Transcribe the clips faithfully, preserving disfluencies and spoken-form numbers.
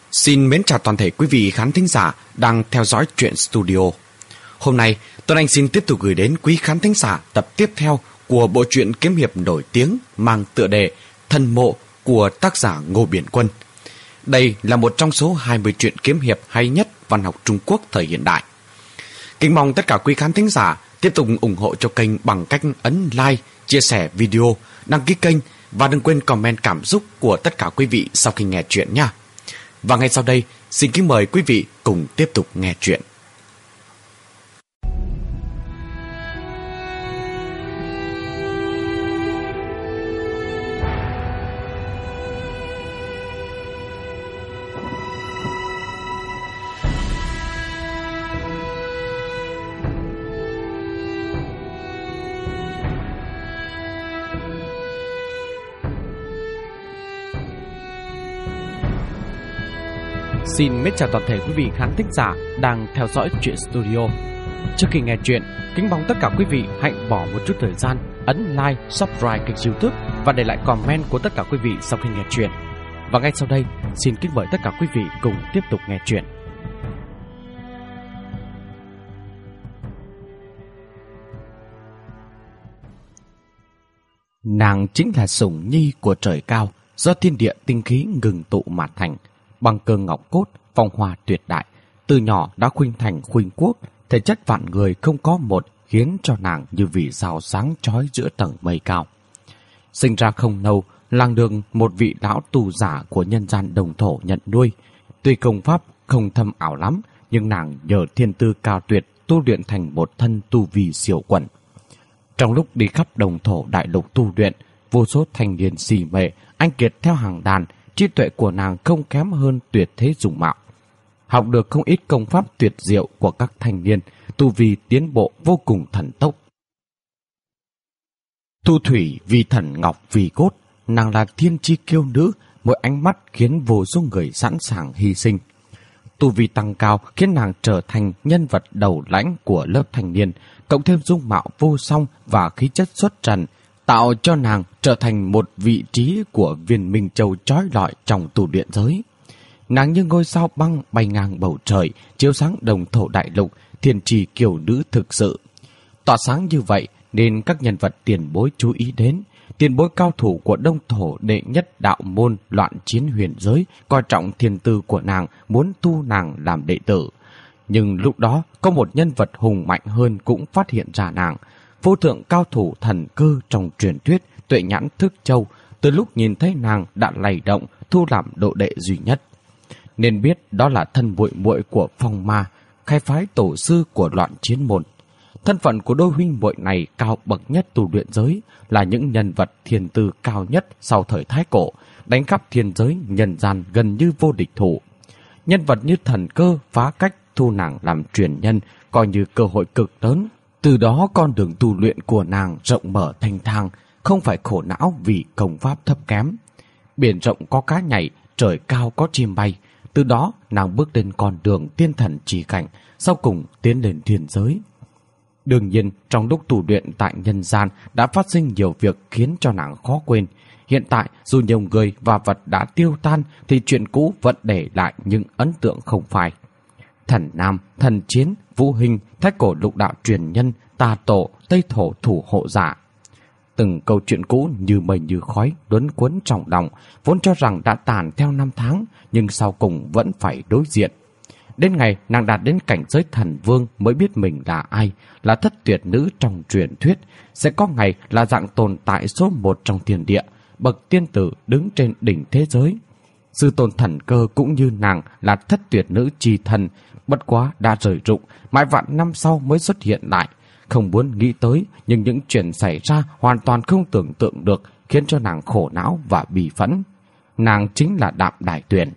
Xin mến chào toàn thể quý vị khán thính giả đang theo dõi Truyện Studio. Hôm nay, Tuấn Anh xin tiếp tục gửi đến quý khán thính giả tập tiếp theo của bộ truyện kiếm hiệp nổi tiếng mang tựa đề Thần Mộ của tác giả Ngô Biển Quân. Đây là một trong số hai mươi truyện kiếm hiệp hay nhất văn học Trung Quốc thời hiện đại. Kính mong tất cả quý khán thính giả tiếp tục ủng hộ cho kênh bằng cách ấn like, chia sẻ video, đăng ký kênh và đừng quên comment cảm xúc của tất cả quý vị sau khi nghe truyện nha. Và ngay sau đây, xin kính mời quý vị cùng tiếp tục nghe truyện. Xin mến chào toàn thể quý vị khán thính giả đang theo dõi Truyện Studio. Trước khi nghe chuyện, kính mong tất cả quý vị hãy bỏ một chút thời gian ấn like, subscribe kênh YouTube và để lại comment của tất cả quý vị sau khi nghe chuyện. Và ngay sau đây, xin kính mời tất cả quý vị cùng tiếp tục nghe chuyện. Nàng chính là sủng nhi của trời cao, do thiên địa tinh khí ngừng tụ mà thành. Bằng cơ ngọc cốt, phong hoa tuyệt đại, từ nhỏ đã khuynh thành khuynh quốc, thể chất vạn người không có một, khiến cho nàng như vì sao sáng chói giữa tầng mây cao. Sinh ra không lâu, làng đường một vị lão tù giả của nhân gian đồng thổ nhận nuôi. Tuy công pháp không thâm ảo lắm, nhưng nàng nhờ thiên tư cao tuyệt tu luyện thành một thân tu vi siêu quần. Trong lúc đi khắp đồng thổ đại lục tu luyện, vô số thanh niên xì mệ, anh kiệt theo hàng đàn, trí tuệ của nàng không kém hơn tuyệt thế dung mạo. Học được không ít công pháp tuyệt diệu của các thanh niên, tu vi tiến bộ vô cùng thần tốc. Thu thủy vì thần ngọc vì cốt, nàng là thiên chi kiêu nữ, mỗi ánh mắt khiến vô số người sẵn sàng hy sinh. Tu vi tăng cao khiến nàng trở thành nhân vật đầu lãnh của lớp thanh niên, cộng thêm dung mạo vô song và khí chất xuất trần, tạo cho nàng trở thành một vị trí của viên minh châu chói lọi trong tu luyện giới. Nàng như ngôi sao băng bay ngang bầu trời, chiếu sáng đồng thổ đại lục, thiên trì kiều nữ thực sự. Tỏa sáng như vậy nên các nhân vật tiền bối chú ý đến. Tiền bối cao thủ của đông thổ đệ nhất đạo môn loạn chiến huyền giới coi trọng thiên tư của nàng, muốn tu nàng làm đệ tử. Nhưng lúc đó có một nhân vật hùng mạnh hơn cũng phát hiện ra nàng. Vô thượng cao thủ thần cơ trong truyền thuyết Tuệ Nhãn Thức Châu, từ lúc nhìn thấy nàng đã lay động, thu làm độ đệ duy nhất. Nên biết đó là thân muội muội của Phong Ma, khai phái tổ sư của loạn chiến môn. Thân phận của đôi huynh muội này cao bậc nhất tu luyện giới, là những nhân vật thiên tư cao nhất sau thời Thái Cổ, đánh khắp thiên giới nhân gian gần như vô địch thủ. Nhân vật như thần cơ phá cách thu nàng làm truyền nhân, coi như cơ hội cực lớn. Từ đó con đường tu luyện của nàng rộng mở thanh thang, không phải khổ não vì công pháp thấp kém. Biển rộng có cá nhảy, trời cao có chim bay. Từ đó nàng bước lên con đường tiên thần chỉ cảnh, sau cùng tiến lên thiên giới. Đương nhiên, trong lúc tu luyện tại nhân gian đã phát sinh nhiều việc khiến cho nàng khó quên. Hiện tại, dù nhiều người và vật đã tiêu tan, thì chuyện cũ vẫn để lại những ấn tượng không phai. Thần Nam, thần chiến, Vũ Hình, Thái Cổ lục đạo truyền nhân, Tà Tổ, Tây Thổ thủ hộ giả. Từng câu chuyện cũ như mây như khói luấn cuốn trong lòng, vốn cho rằng đã tàn theo năm tháng, nhưng sau cùng vẫn phải đối diện. Đến ngày nàng đạt đến cảnh giới thần vương mới biết mình là ai, là thất tuyệt nữ trong truyền thuyết, sẽ có ngày là dạng tồn tại số một trong thiên địa, bậc tiên tử đứng trên đỉnh thế giới. Sư tôn thần cơ cũng như nàng là thất tuyệt nữ chi thần, bất quá đã rời rụng, mãi vạn năm sau mới xuất hiện lại. Không muốn nghĩ tới, nhưng những chuyện xảy ra hoàn toàn không tưởng tượng được, khiến cho nàng khổ não và bì phẫn. Nàng chính là Đạm Đài Tuyền.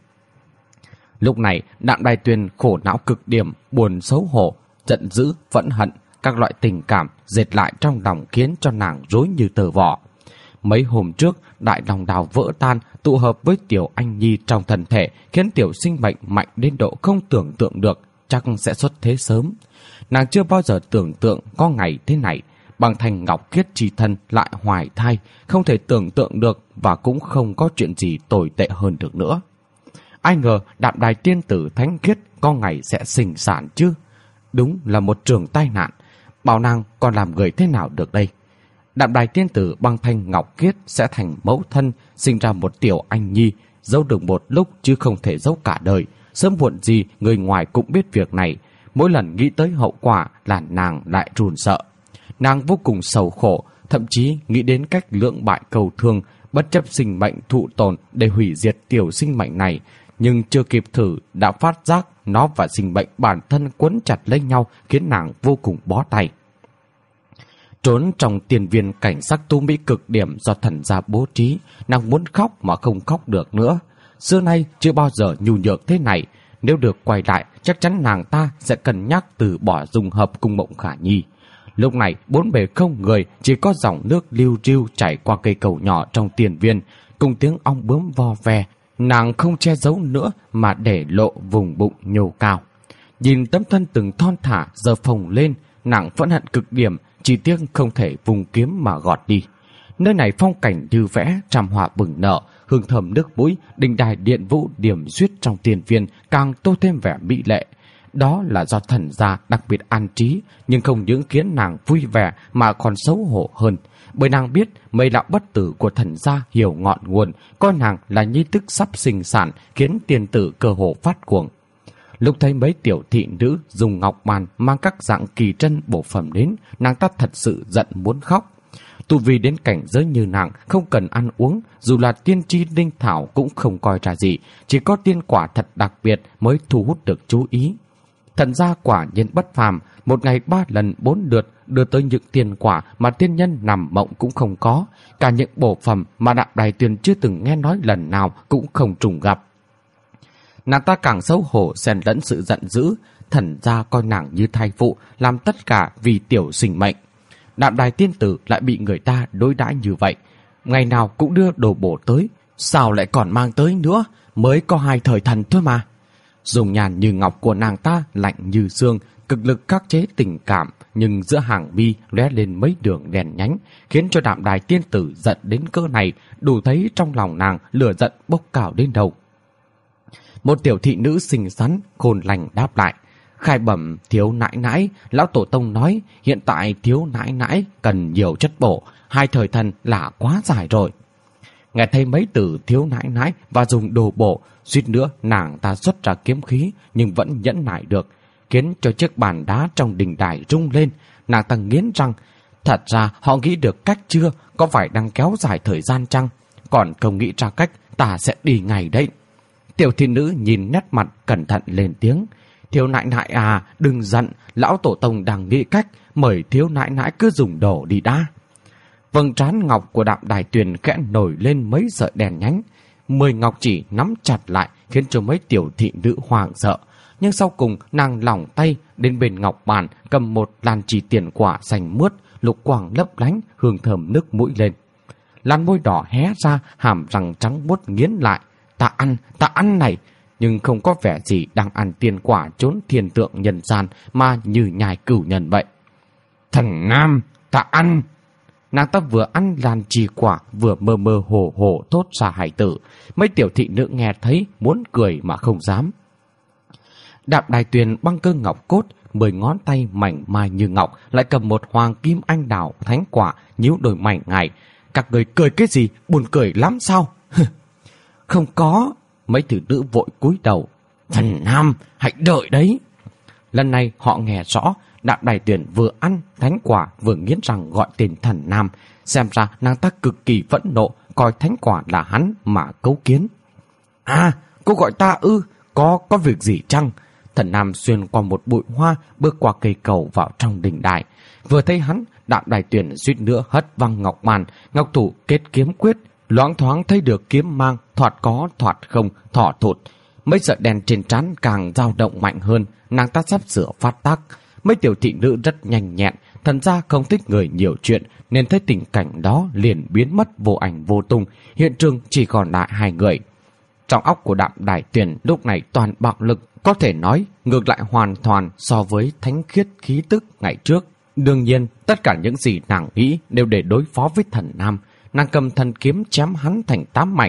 Lúc này, Đạm Đài Tuyền khổ não cực điểm, buồn xấu hổ, giận dữ, phẫn hận, các loại tình cảm dệt lại trong lòng khiến cho nàng rối như tờ vỏ. Mấy hôm trước, đại lòng đào vỡ tan, tụ hợp với Tiểu Anh Nhi trong thân thể, khiến tiểu sinh mệnh mạnh đến độ không tưởng tượng được, chắc sẽ xuất thế sớm. Nàng chưa bao giờ tưởng tượng có ngày thế này, bằng thành ngọc khiết chi thân lại hoài thai, không thể tưởng tượng được và cũng không có chuyện gì tồi tệ hơn được nữa. Ai ngờ Đạm Đài tiên tử thánh khiết có ngày sẽ sinh sản chứ. Đúng là một trường tai nạn. Bảo nàng còn làm người thế nào được đây? Đạm Đài tiên tử băng thanh ngọc khiết sẽ thành mẫu thân, sinh ra một tiểu anh nhi, giấu được một lúc chứ không thể giấu cả đời. Sớm muộn gì người ngoài cũng biết việc này. Mỗi lần nghĩ tới hậu quả là nàng lại run sợ. Nàng vô cùng sầu khổ, thậm chí nghĩ đến cách lưỡng bại cầu thương, bất chấp sinh mệnh thụ tồn để hủy diệt tiểu sinh mệnh này. Nhưng chưa kịp thử đã phát giác nó và sinh mệnh bản thân quấn chặt lấy nhau, khiến nàng vô cùng bó tay. Trốn trong tiền viên cảnh sắc tú mỹ cực điểm do thần gia bố trí, nàng muốn khóc mà không khóc được nữa. Xưa nay chưa bao giờ nhu nhược thế này. Nếu được quay lại, chắc chắn nàng ta sẽ cân nhắc từ bỏ dung hợp cùng Mộng Khả Nhi. Lúc này bốn bề không người, chỉ có dòng nước liu riu chảy qua cây cầu nhỏ trong tiền viên, cùng tiếng ong bướm vo ve. Nàng không che giấu nữa mà để lộ vùng bụng nhô cao. Nhìn tấm thân từng thon thả giờ phồng lên, nàng phẫn hận cực điểm, chỉ tiếc không thể vùng kiếm mà gọt đi. Nơi này phong cảnh như vẽ, trăm hoa bừng nở, hương thơm nước mũi, đình đài điện vũ điểm duyết trong tiền viên càng tô thêm vẻ mỹ lệ. Đó là do thần gia đặc biệt an trí, nhưng không những khiến nàng vui vẻ mà còn xấu hổ hơn. Bởi nàng biết mấy lão bất tử của thần gia hiểu ngọn nguồn, coi nàng là nhi tức sắp sinh sản, khiến tiền tử cơ hồ phát cuồng. Lúc thấy mấy tiểu thị nữ dùng ngọc màn mang các dạng kỳ trân bổ phẩm đến, nàng ta thật sự giận muốn khóc. Tu vi đến cảnh giới như nàng, không cần ăn uống, dù là tiên tri linh thảo cũng không coi ra gì, chỉ có tiên quả thật đặc biệt mới thu hút được chú ý. Thần gia quả nhiên bất phàm, một ngày ba lần bốn lượt đưa tới những tiên quả mà tiên nhân nằm mộng cũng không có, cả những bổ phẩm mà Đạm Đài Tuyền chưa từng nghe nói lần nào cũng không trùng gặp. Nàng ta càng xấu hổ xen lẫn sự giận dữ, thần gia coi nàng như thai phụ, làm tất cả vì tiểu sinh mệnh. Đạm Đài tiên tử lại bị người ta đối đãi như vậy, ngày nào cũng đưa đồ bổ tới, sao lại còn mang tới nữa, mới có hai thời thần thôi mà. Dùng nhàn như ngọc của nàng ta lạnh như xương, cực lực khắc chế tình cảm, nhưng giữa hàng mi lóe lên mấy đường đèn nhánh, khiến cho Đạm Đài tiên tử giận đến cỡ này, đủ thấy trong lòng nàng lửa giận bốc cao đến đâu. Một tiểu thị nữ xinh xắn khôn lành đáp lại: Khai bẩm thiếu nãi nãi, lão tổ tông nói hiện tại thiếu nãi nãi cần nhiều chất bổ, hai thời thần là quá dài rồi. Nghe thấy mấy từ thiếu nãi nãi và dùng đồ bổ, suýt nữa nàng ta xuất ra kiếm khí, nhưng vẫn nhẫn nại được, khiến cho chiếc bàn đá trong đình đài rung lên. Nàng ta nghiến răng, thật ra họ nghĩ được cách chưa, có phải đang kéo dài thời gian chăng? Còn không nghĩ ra cách, ta sẽ đi ngay đấy. Tiểu thị nữ nhìn nét mặt cẩn thận lên tiếng: Thiếu nãi nãi à, đừng giận, lão tổ tông đang nghĩ cách, mời thiếu nãi nãi cứ dùng đồ đi đã. Vầng trán ngọc của Đạm Đài Tuyền khẽ nổi lên mấy sợi đèn nhánh. Mười ngọc chỉ nắm chặt lại khiến cho mấy tiểu thị nữ hoảng sợ. Nhưng sau cùng nàng lỏng tay đến bên ngọc bàn, cầm một làn chỉ tiền quả xanh mướt, lục quang lấp lánh, hương thơm nước mũi lên. Làn môi đỏ hé ra, hàm răng trắng buốt nghiến lại. Ta ăn, ta ăn này! Nhưng không có vẻ gì đang ăn tiền quả trốn thiên tượng nhân gian, mà như nhai cửu nhân vậy. Thần nam, ta ăn! Nàng ta vừa ăn làn trì quả, vừa mơ mơ hồ hồ thốt ra hải tử. Mấy tiểu thị nữ nghe thấy muốn cười mà không dám. Đạm Đài Tuyền băng cơ ngọc cốt, mười ngón tay mảnh mai như ngọc, lại cầm một hoàng kim anh đào thánh quả, nhíu đôi mảnh ngài. Các người cười cái gì, buồn cười lắm sao? Không có. Mấy tử nữ vội cúi đầu. Thần nam, hãy đợi đấy. Lần này họ nghe rõ, Đạm Đài Tuyền vừa ăn thánh quả vừa nghiến răng gọi tên thần nam. Xem ra nàng ta cực kỳ phẫn nộ, coi thánh quả là hắn mà cấu kiến. À, cô gọi ta ư? Có có việc gì chăng? Thần nam xuyên qua một bụi hoa, bước qua cây cầu vào trong đình đài. Vừa thấy hắn, Đạm Đài Tuyền suýt nữa hất văng ngọc màn, ngọc thủ kết kiếm quyết, loáng thoáng thấy được kiếm mang, thoạt có thoạt không, thỏ thụt. Mấy sợi đèn trên trán càng dao động mạnh hơn, nàng ta sắp sửa phát tác. Mấy tiểu thị nữ rất nhanh nhẹn, thần ra không thích người nhiều chuyện, nên thấy tình cảnh đó liền biến mất vô ảnh vô tung, hiện trường chỉ còn lại hai người. Trong óc của Đạm Đài Tuyền lúc này toàn bạo lực, có thể nói ngược lại hoàn toàn so với thánh khiết khí tức ngày trước. Đương nhiên, tất cả những gì nàng nghĩ đều để đối phó với thần nam. Nàng cầm thần kiếm chém hắn thành tám mảnh,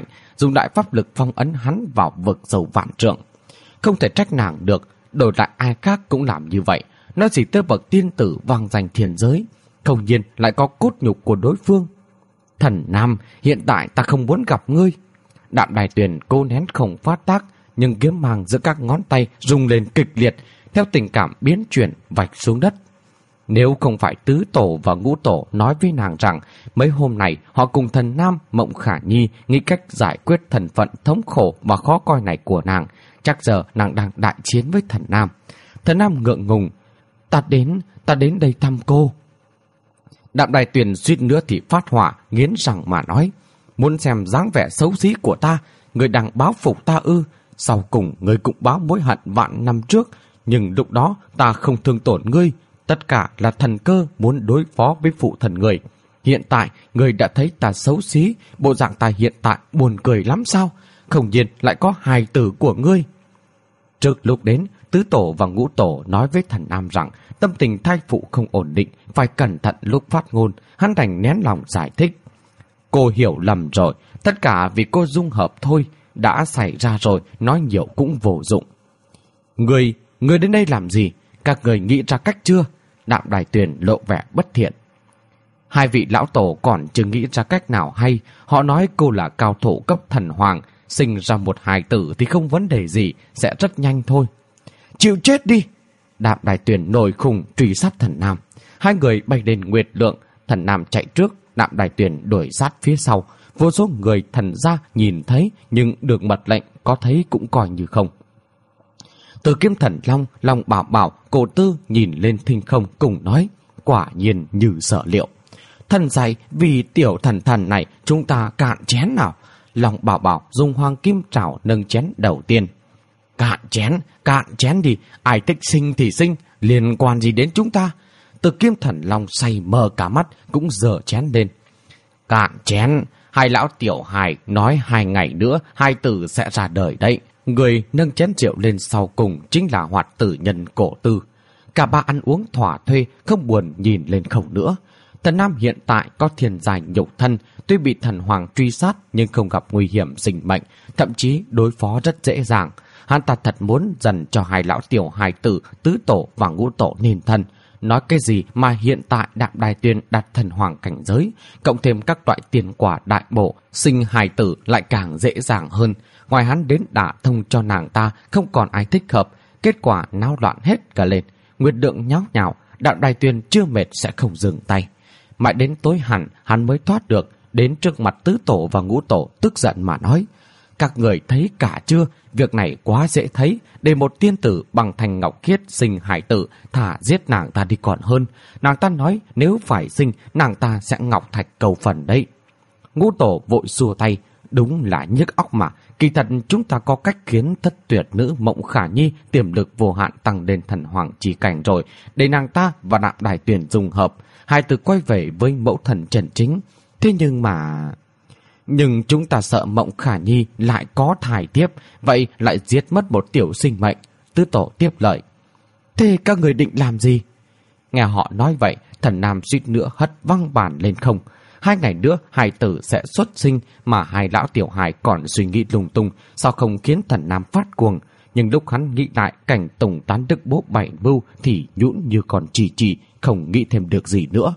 dùng đại pháp lực phong ấn hắn vào vực sâu vạn trượng. Không thể trách nàng được, đổi lại ai khác cũng làm như vậy. Nói gì tới bậc tiên tử vang danh thiên giới, không nhiên lại có cốt nhục của đối phương. Thần Nam, hiện tại ta không muốn gặp ngươi. Đạm Đài Tuyền cố nén không phát tác, nhưng kiếm mang giữa các ngón tay rung lên kịch liệt, theo tình cảm biến chuyển vạch xuống đất. Nếu không phải tứ tổ và ngũ tổ nói với nàng rằng mấy hôm nay họ cùng thần Nam Mộng Khả Nhi nghĩ cách giải quyết thần phận thống khổ và khó coi này của nàng, chắc giờ nàng đang đại chiến với thần Nam. Thần Nam ngượng ngùng, ta đến, ta đến đây thăm cô. Đạm Đài Tuyền suýt nữa thì phát hỏa, nghiến răng mà nói, muốn xem dáng vẻ xấu xí của ta, người đang báo phục ta ư? Sau cùng người cũng báo mối hận vạn năm trước, nhưng lúc đó ta không thương tổn ngươi. Tất cả là thần cơ muốn đối phó với phụ thần người. Hiện tại người đã thấy ta xấu xí, bộ dạng ta hiện tại buồn cười lắm sao? Không nhiên lại có hài tử của ngươi. Trước lúc đến, tứ tổ và ngũ tổ nói với thần Nam rằng tâm tình thai phụ không ổn định, phải cẩn thận lúc phát ngôn. Hắn đành nén lòng giải thích. Cô hiểu lầm rồi, tất cả vì cô dung hợp thôi. Đã xảy ra rồi, nói nhiều cũng vô dụng. Người, người đến đây làm gì? Các người nghĩ ra cách chưa? Đạm Đài Tuyền lộ vẻ bất thiện. Hai vị lão tổ còn chưa nghĩ ra cách nào hay. Họ nói cô là cao thủ cấp thần hoàng, sinh ra một hài tử thì không vấn đề gì, sẽ rất nhanh thôi. Chịu chết đi! Đạm Đài Tuyền nổi khùng truy sát thần Nam. Hai người bay lên Nguyệt Lượng, thần Nam chạy trước, Đạm Đài Tuyền đuổi sát phía sau. Vô số người thần gia nhìn thấy, nhưng được mật lệnh có thấy cũng coi như không. Từ Kiếm Thần Long, Long Bảo Bảo, Cổ Tư nhìn lên thinh không cùng nói, quả nhiên như sở liệu. Thần dạy, vì tiểu thần thần này chúng ta cạn chén nào. Long Bảo Bảo dùng hoàng kim trảo nâng chén đầu tiên. Cạn chén, cạn chén đi, ai thích sinh thì sinh, liên quan gì đến chúng ta? Từ Kiếm Thần Long say mờ cả mắt cũng giở chén lên. Cạn chén, hai lão tiểu hài nói hai ngày nữa hai tử sẽ ra đời đấy. Người nâng chén rượu lên sau cùng chính là Hoạt Tử Nhân Cổ Tư. Cả ba ăn uống thỏa thuê, không buồn nhìn lên không nữa. Thần Nam hiện tại có thiên giai nhục thân, tuy bị thần hoàng truy sát nhưng không gặp nguy hiểm sinh mệnh, thậm chí đối phó rất dễ dàng. Hắn ta thật muốn dần cho hai lão tiểu hài tử, tứ tổ và ngũ tổ nên thân. Nói cái gì mà hiện tại Đạm Đài Tuyền đặt thần hoàng cảnh giới, cộng thêm các loại tiền quả đại bổ, sinh hài tử lại càng dễ dàng hơn. Ngoài hắn đến đả thông cho nàng ta không còn ai thích hợp, kết quả náo loạn hết cả lên. Nguyệt Lượng nháo nhào, Đạm Đài Tuyền chưa mệt sẽ không dừng tay. Mãi đến tối hẳn hắn mới thoát được, đến trước mặt tứ tổ và ngũ tổ tức giận mà nói, các người thấy cả chưa? Việc này quá dễ thấy, để một tiên tử bằng thành ngọc khiết sinh hải tử, thả giết nàng ta đi còn hơn. Nàng ta nói nếu phải sinh, nàng ta sẽ ngọc thạch cầu phần đấy. Ngũ tổ vội xua tay, đúng là nhức óc mà. Kỳ thật chúng ta có cách khiến thất tuyệt nữ Mộng Khả Nhi tiềm lực vô hạn tăng lên thần hoàng chi cảnh rồi, để nàng ta và Đạm Đài Tuyền dùng hợp, hai từ quay về với mẫu thần trần chính. Thế nhưng mà... Nhưng chúng ta sợ Mộng Khả Nhi lại có thai tiếp, vậy lại giết mất một tiểu sinh mệnh. Tứ tổ tiếp lời. Thế các người định làm gì? Nghe họ nói vậy, thần Nam suýt nữa hất văng bàn lên không. Hai ngày nữa hài tử sẽ xuất sinh, mà hai lão tiểu hài còn suy nghĩ lung tung, sao không khiến thần Nam phát cuồng. Nhưng lúc hắn nghĩ lại cảnh Tùng tán đức bố bảy mưu thì nhũn như còn trì trì, không nghĩ thêm được gì nữa.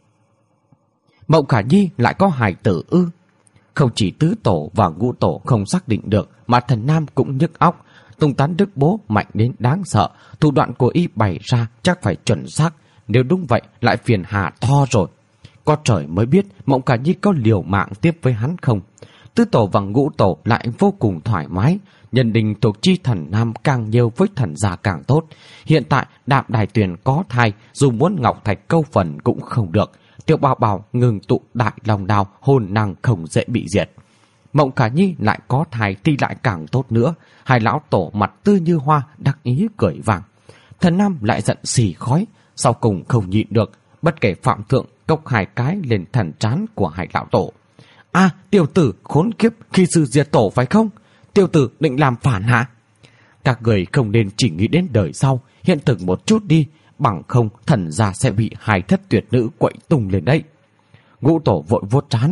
Mộng Khả Nhi lại có hài tử ư? Không chỉ tứ tổ và ngũ tổ không xác định được, mà thần Nam cũng nhức óc. Tùng tán đức bố mạnh đến đáng sợ, thủ đoạn của y bày ra chắc phải chuẩn xác. Nếu đúng vậy lại phiền hà to rồi. Có trời mới biết Mộng Khả Nhi có liều mạng tiếp với hắn không. Tứ tổ và ngũ tổ lại vô cùng thoải mái. Nhân đình thuộc chi thần Nam càng nhiều với thần già càng tốt. Hiện tại Đạm Đài Tuyền có thai, dù muốn ngọc thạch câu phần cũng không được. Tiểu Bảo Bảo ngừng tụ đại lòng đào, hồn năng không dễ bị diệt. Mộng Khả Nhi lại có thai thì lại càng tốt nữa. Hai lão tổ mặt tươi như hoa, đắc ý cười vàng. Thần Nam lại giận xì khói, sau cùng không nhịn được, bất kể phạm thượng cốc hai cái lên thần trán của hai lão tổ. À, tiểu tử khốn kiếp, khi sư diệt tổ phải không? Tiểu tử định làm phản hả? Các người không nên chỉ nghĩ đến đời sau, hiện thực một chút đi, bằng không thần gia sẽ bị hai thất tuyệt nữ quậy tung lên đấy. Ngũ tổ vội vuốt trán.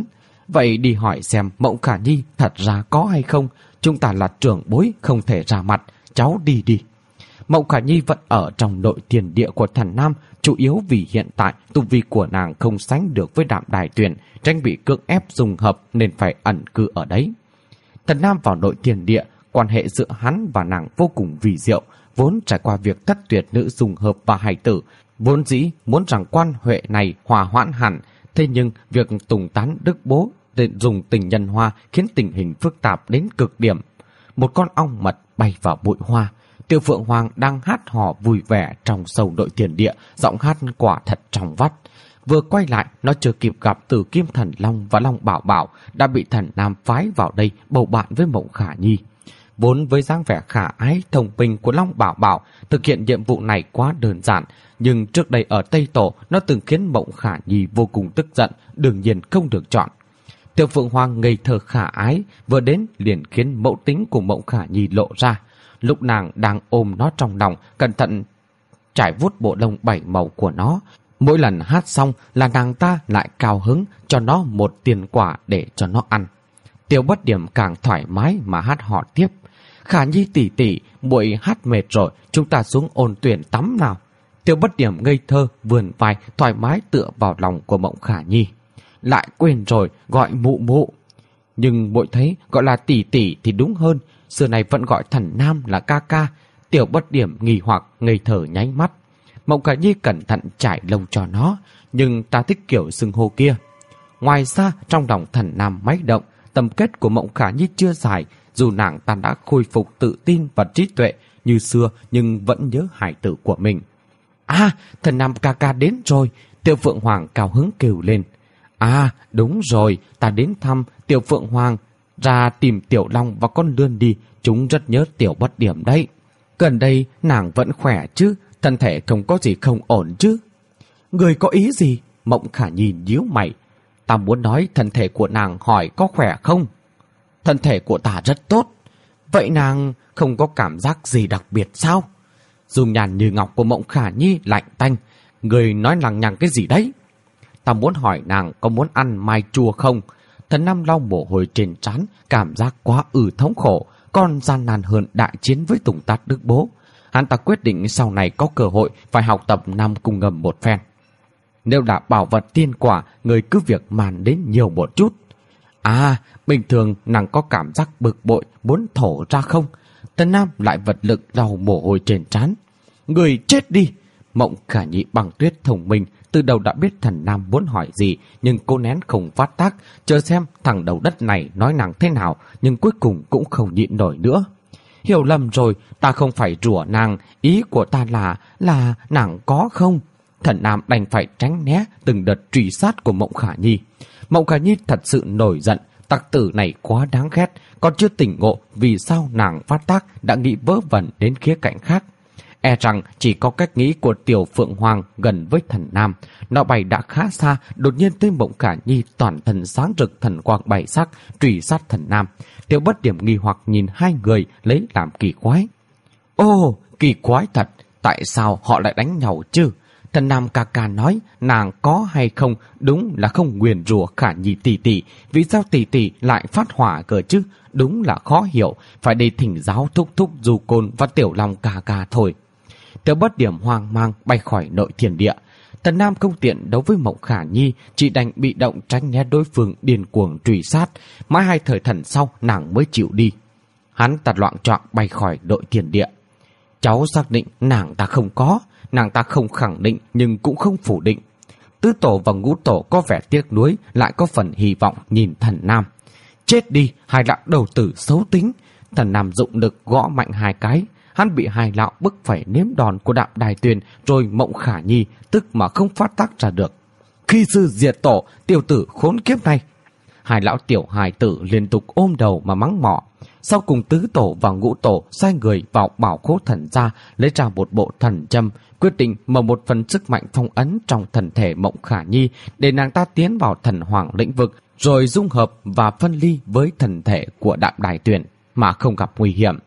Vậy đi hỏi xem Mộng Khả Nhi thật ra có hay không. Chúng ta là trưởng bối, không thể ra mặt. Cháu đi đi. Mộng Khả Nhi vẫn ở trong nội tiền địa của Thần Nam, chủ yếu vì hiện tại tu vi của nàng không sánh được với Đạm Đài Tuyền, tránh bị cưỡng ép dùng hợp nên phải ẩn cư ở đấy. Thần Nam vào nội tiền địa, quan hệ giữa hắn và nàng vô cùng kỳ diệu, vốn trải qua việc thất tuyệt nữ dùng hợp và hài tử, vốn dĩ muốn rằng quan hệ này hòa hoãn hẳn. Thế nhưng việc tùng tán đức bố để dùng tình nhân hoa khiến tình hình phức tạp đến cực điểm. Một con ong mật bay vào bụi hoa. Tiểu Phượng Hoàng đang hát hò vui vẻ trong sâu nội tiền địa, giọng hát quả thật trong vắt. Vừa quay lại, nó chưa kịp gặp Tử Kim Thần Long và Long Bảo Bảo đã bị Thần Nam phái vào đây bầu bạn với Mộng Khả Nhi. Vốn với dáng vẻ khả ái thông minh của Long Bảo Bảo, thực hiện nhiệm vụ này quá đơn giản, nhưng trước đây ở Tây Tổ nó từng khiến Mộng Khả Nhi vô cùng tức giận, đương nhiên không được chọn. Tiểu Phượng Hoàng ngây thơ khả ái vừa đến liền khiến mẫu tính của Mộng Khả Nhi lộ ra. Lúc nàng đang ôm nó trong lòng, cẩn thận trải vuốt bộ lông bảy màu của nó. Mỗi lần hát xong là nàng ta lại cao hứng cho nó một tiền quả để cho nó ăn. Tiểu Bất Điểm càng thoải mái mà hát hò tiếp. Khả Nhi tỷ tỷ, muội hát mệt rồi, chúng ta xuống ôn tuyển tắm nào. Tiểu Bất Điểm ngây thơ vươn vai thoải mái tựa vào lòng của Mộng Khả Nhi. Lại quên rồi, gọi mụ mụ. Nhưng muội thấy gọi là tỷ tỷ thì đúng hơn. Xưa này vẫn gọi Thần Nam là ca ca. Tiểu Bất Điểm nghi hoặc ngây thở nháy mắt. Mộng Khả Nhi cẩn thận trải lông cho nó, nhưng ta thích kiểu xưng hô kia. Ngoài ra trong lòng Thần Nam máy động, tầm kết của Mộng Khả Nhi chưa dài. Dù nàng ta đã khôi phục tự tin và trí tuệ như xưa, nhưng vẫn nhớ hải tử của mình. À, Thần Nam ca ca đến rồi. Tiểu Phượng Hoàng cao hứng kêu lên. À, đúng rồi, ta đến thăm Tiểu Phượng Hoàng. Ra tìm Tiểu Long và con Lươn đi, chúng rất nhớ Tiểu Bất Điểm đấy. Gần đây nàng vẫn khỏe chứ, thân thể không có gì không ổn chứ. Người có ý gì? Mộng Khả Nhi nhíu mày. Ta muốn nói thân thể của nàng hỏi có khỏe không? Thân thể của ta rất tốt. Vậy nàng không có cảm giác gì đặc biệt sao? Dung nhan như ngọc của Mộng Khả Nhi lạnh tanh. Người nói lằng nhằng cái gì đấy? Ta muốn hỏi nàng có muốn ăn mai chua không? Thần Nam lau mồ hôi trên trán, cảm giác quá ư thống khổ, còn gian nan hơn đại chiến với Tùng Tát Đức Bố. Hắn ta quyết định sau này có cơ hội phải học tập Nam Cung Ngầm một phen. Nếu đã bảo vật tiên quả, người cứ việc màn đến nhiều một chút. À, bình thường nàng có cảm giác bực bội, muốn thổ ra không? Thần Nam lại vật lực lau mồ hôi trên trán. Người chết đi! Mộng Khả Nhi bằng tuyết thông minh, từ đầu đã biết Thần Nam muốn hỏi gì, nhưng cô nén không phát tác, chờ xem thằng đầu đất này nói nàng thế nào, nhưng cuối cùng cũng không nhịn nổi nữa. Hiểu lầm rồi, ta không phải rủa nàng, ý của ta là, là nàng có không? Thần Nam đành phải tránh né từng đợt truy sát của Mộng Khả Nhi. Mộng Khả Nhi thật sự nổi giận, tặc tử này quá đáng ghét, còn chưa tỉnh ngộ vì sao nàng phát tác đã nghĩ vớ vẩn đến khía cạnh khác. E rằng chỉ có cách nghĩ của Tiểu Phượng Hoàng gần với Thần Nam. Nó bay đã khá xa, đột nhiên tới Mộng Khả Nhi toàn thân sáng rực thần quang bảy sắc, truy sát Thần Nam. Tiểu Bất Điểm nghi hoặc nhìn hai người lấy làm kỳ quái. Ô, kỳ quái thật, tại sao họ lại đánh nhau chứ? Thần Nam ca ca nói nàng có hay không đúng là không nguyền rủa Khả Nhi tỷ tỷ, vì sao tỷ tỷ lại phát hỏa cơ chứ? Đúng là khó hiểu, phải đi thỉnh giáo thúc thúc Du Côn và Tiểu Long ca ca thôi. Tiểu Bất Điểm hoang mang bay khỏi nội thiên địa. Thần Nam không tiện đấu với Mộng Khả Nhi, chỉ đành bị động tránh né đối phương điên cuồng truy sát. Mãi hai thời thần sau nàng mới chịu đi. Hắn tạt loạn choạng bay khỏi nội thiên địa. Cháu xác định nàng ta không có, nàng ta không khẳng định nhưng cũng không phủ định. Tứ tổ và ngũ tổ có vẻ tiếc nuối, lại có phần hy vọng nhìn Thần Nam. Chết đi, hai lão đầu tử xấu tính. Thần Nam dụng lực gõ mạnh hai cái. Hắn bị hai lão bức phải nếm đòn của Đạm Đài Tuyền, rồi Mộng Khả Nhi tức mà không phát tác ra được. Khi sư diệt tổ, tiểu tử khốn kiếp này. Hai lão tiểu hài tử liên tục ôm đầu mà mắng mỏ. Sau cùng tứ tổ và ngũ tổ sai người vào Bảo Khố Thần ra, lấy ra một bộ thần châm, quyết định mở một phần sức mạnh phong ấn trong thần thể Mộng Khả Nhi để nàng ta tiến vào thần hoàng lĩnh vực, rồi dung hợp và phân ly với thần thể của Đạm Đài Tuyền mà không gặp nguy hiểm.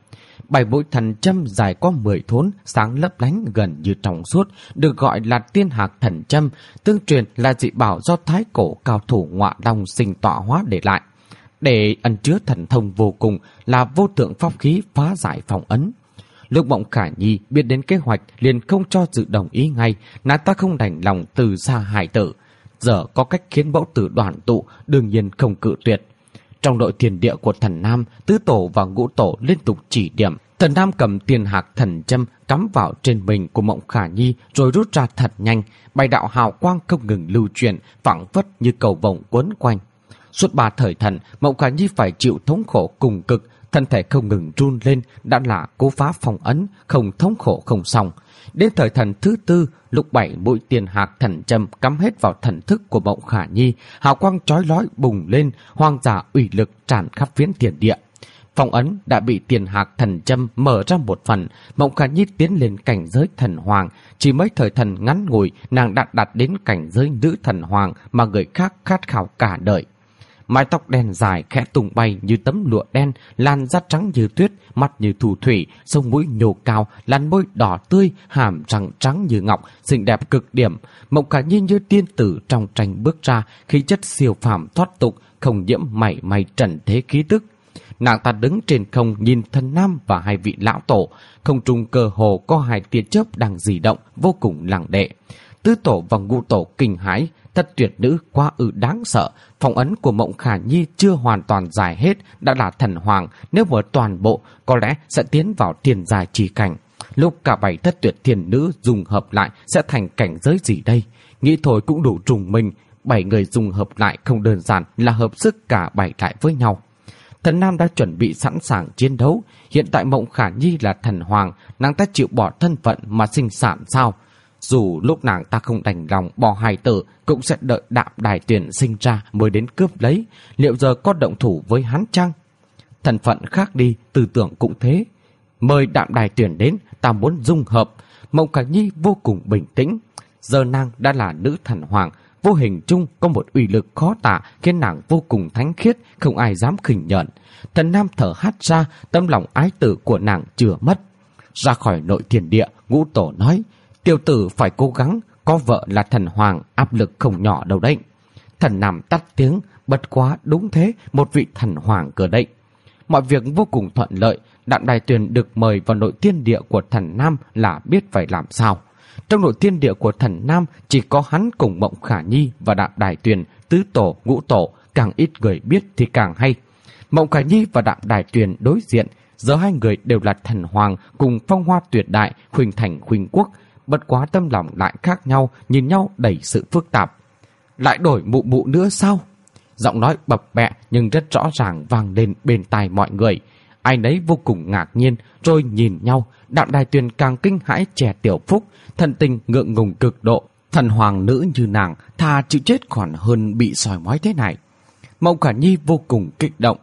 Bảy mũi thần châm dài có mười thốn, sáng lấp lánh gần như trong suốt, được gọi là tiên hạc thần châm, tương truyền là dị bảo do thái cổ cao thủ Ngọa Long Sinh tọa hóa để lại, để ẩn chứa thần thông vô cùng, là vô thượng pháp khí phá giải phong ấn. Lúc Mộng Khả Nhi biết đến kế hoạch liền không cho sự đồng ý ngay, nàng ta không đành lòng từ xa hài tử. Giờ có cách khiến mẫu tử đoàn tụ, đương nhiên không cự tuyệt. Trong đội thiền địa của thần Nam, tứ tổ và ngũ tổ liên tục chỉ điểm. Thần Nam cầm tiền hạc thần châm cắm vào trên mình của Mộng Khả Nhi rồi rút ra thật nhanh. Bảy đạo hào quang không ngừng lưu chuyển, phảng phất như cầu vồng quấn quanh. Suốt ba thời thần, Mộng Khả Nhi phải chịu thống khổ cùng cực, thân thể không ngừng run lên, đã là cố phá phong ấn, không thống khổ không xong. Đến thời thần thứ tư, lúc bảy mũi tiền hạc thần châm cắm hết vào thần thức của Mộng Khả Nhi, hào quang chói lói bùng lên, hoang dã uy lực tràn khắp phiến thiên địa. Phong ấn đã bị tiền hạc thần châm mở ra một phần, Mộng Khả Nhi tiến lên cảnh giới thần hoàng. Chỉ mấy thời thần ngắn ngủi, nàng đã đạt đến cảnh giới nữ thần hoàng mà người khác khát khao cả đời. Mái tóc đen dài khẽ tung bay như tấm lụa đen, làn da trắng như tuyết, mắt như thu thủy, sông mũi nhô cao, làn môi đỏ tươi, hàm răng trắng như ngọc, xinh đẹp cực điểm. Mộng Khả Nhi như tiên tử trong tranh bước ra, khí chất siêu phàm thoát tục, không nhiễm mảy may trần thế khí tức. Nàng ta đứng trên không nhìn thần Nam và hai vị lão tổ, không trung cơ hồ có hai tia chớp đang dị động, vô cùng lặng lẽ. Tứ tổ và ngũ tổ kinh hãi, thất tuyệt nữ quá ư đáng sợ. Phong ấn của Mộng Khả Nhi chưa hoàn toàn giải hết, đã là thần hoàng, nếu mở toàn bộ có lẽ sẽ tiến vào thiên giai chi cảnh. Lúc cả bảy thất tuyệt thiên nữ dùng hợp lại sẽ thành cảnh giới gì đây? Nghĩ thôi cũng đủ trùng mình, bảy người dùng hợp lại không đơn giản là hợp sức cả bảy lại với nhau. Thần Nam đã chuẩn bị sẵn sàng chiến đấu. Hiện tại Mộng Khả Nhi là thần hoàng, nàng ta chịu bỏ thân phận mà sinh sản sao? Dù lúc nàng ta không đành lòng bỏ hài tử, cũng sẽ đợi Đạm Đài Tuyền sinh ra mới đến cướp lấy. Liệu giờ có động thủ với hắn chăng? Thân phận khác đi, tư tưởng cũng thế. Mời Đạm Đài Tuyền đến, ta muốn dung hợp. Mộng Khả Nhi vô cùng bình tĩnh. Giờ nàng đã là nữ thần hoàng, vô hình chung có một uy lực khó tả, khiến nàng vô cùng thánh khiết, không ai dám khinh nhẫn. Thần Nam thở hắt ra, tâm lòng ái tử của nàng chưa mất. Ra khỏi nội thiên địa, ngũ tổ nói: tiểu tử phải cố gắng, có vợ là thần hoàng, áp lực không nhỏ đâu đấy. Thần Nam tắt tiếng: bất quá đúng thế, một vị thần hoàng cơ đấy. Mọi việc vô cùng thuận lợi. Đạm Đài Tuyền được mời vào nội thiên địa của thần Nam là biết phải làm sao. Trong nội thiên địa của thần Nam chỉ có hắn cùng Mộng Khả Nhi và Đạm Đài Tuyền, tứ tổ, ngũ tổ, càng ít người biết thì càng hay. Mộng Khả Nhi và Đạm Đài Tuyền đối diện, giờ hai người đều là thần hoàng cùng phong hoa tuyệt đại, khuynh thành khuynh quốc, bất quá tâm lòng lại khác nhau, nhìn nhau đầy sự phức tạp. Lại đổi mụ mụ nữa sao? Giọng nói bập bẹ nhưng rất rõ ràng vang lên bên tai mọi người. Ai nấy vô cùng ngạc nhiên, rồi nhìn nhau. Đạm Đài Tuyền càng kinh hãi trẻ Tiểu Phúc, thần tình ngượng ngùng cực độ. Thần hoàng nữ như nàng, thà chịu chết còn hơn bị soi mói thế này. Mộng Khả Nhi vô cùng kích động.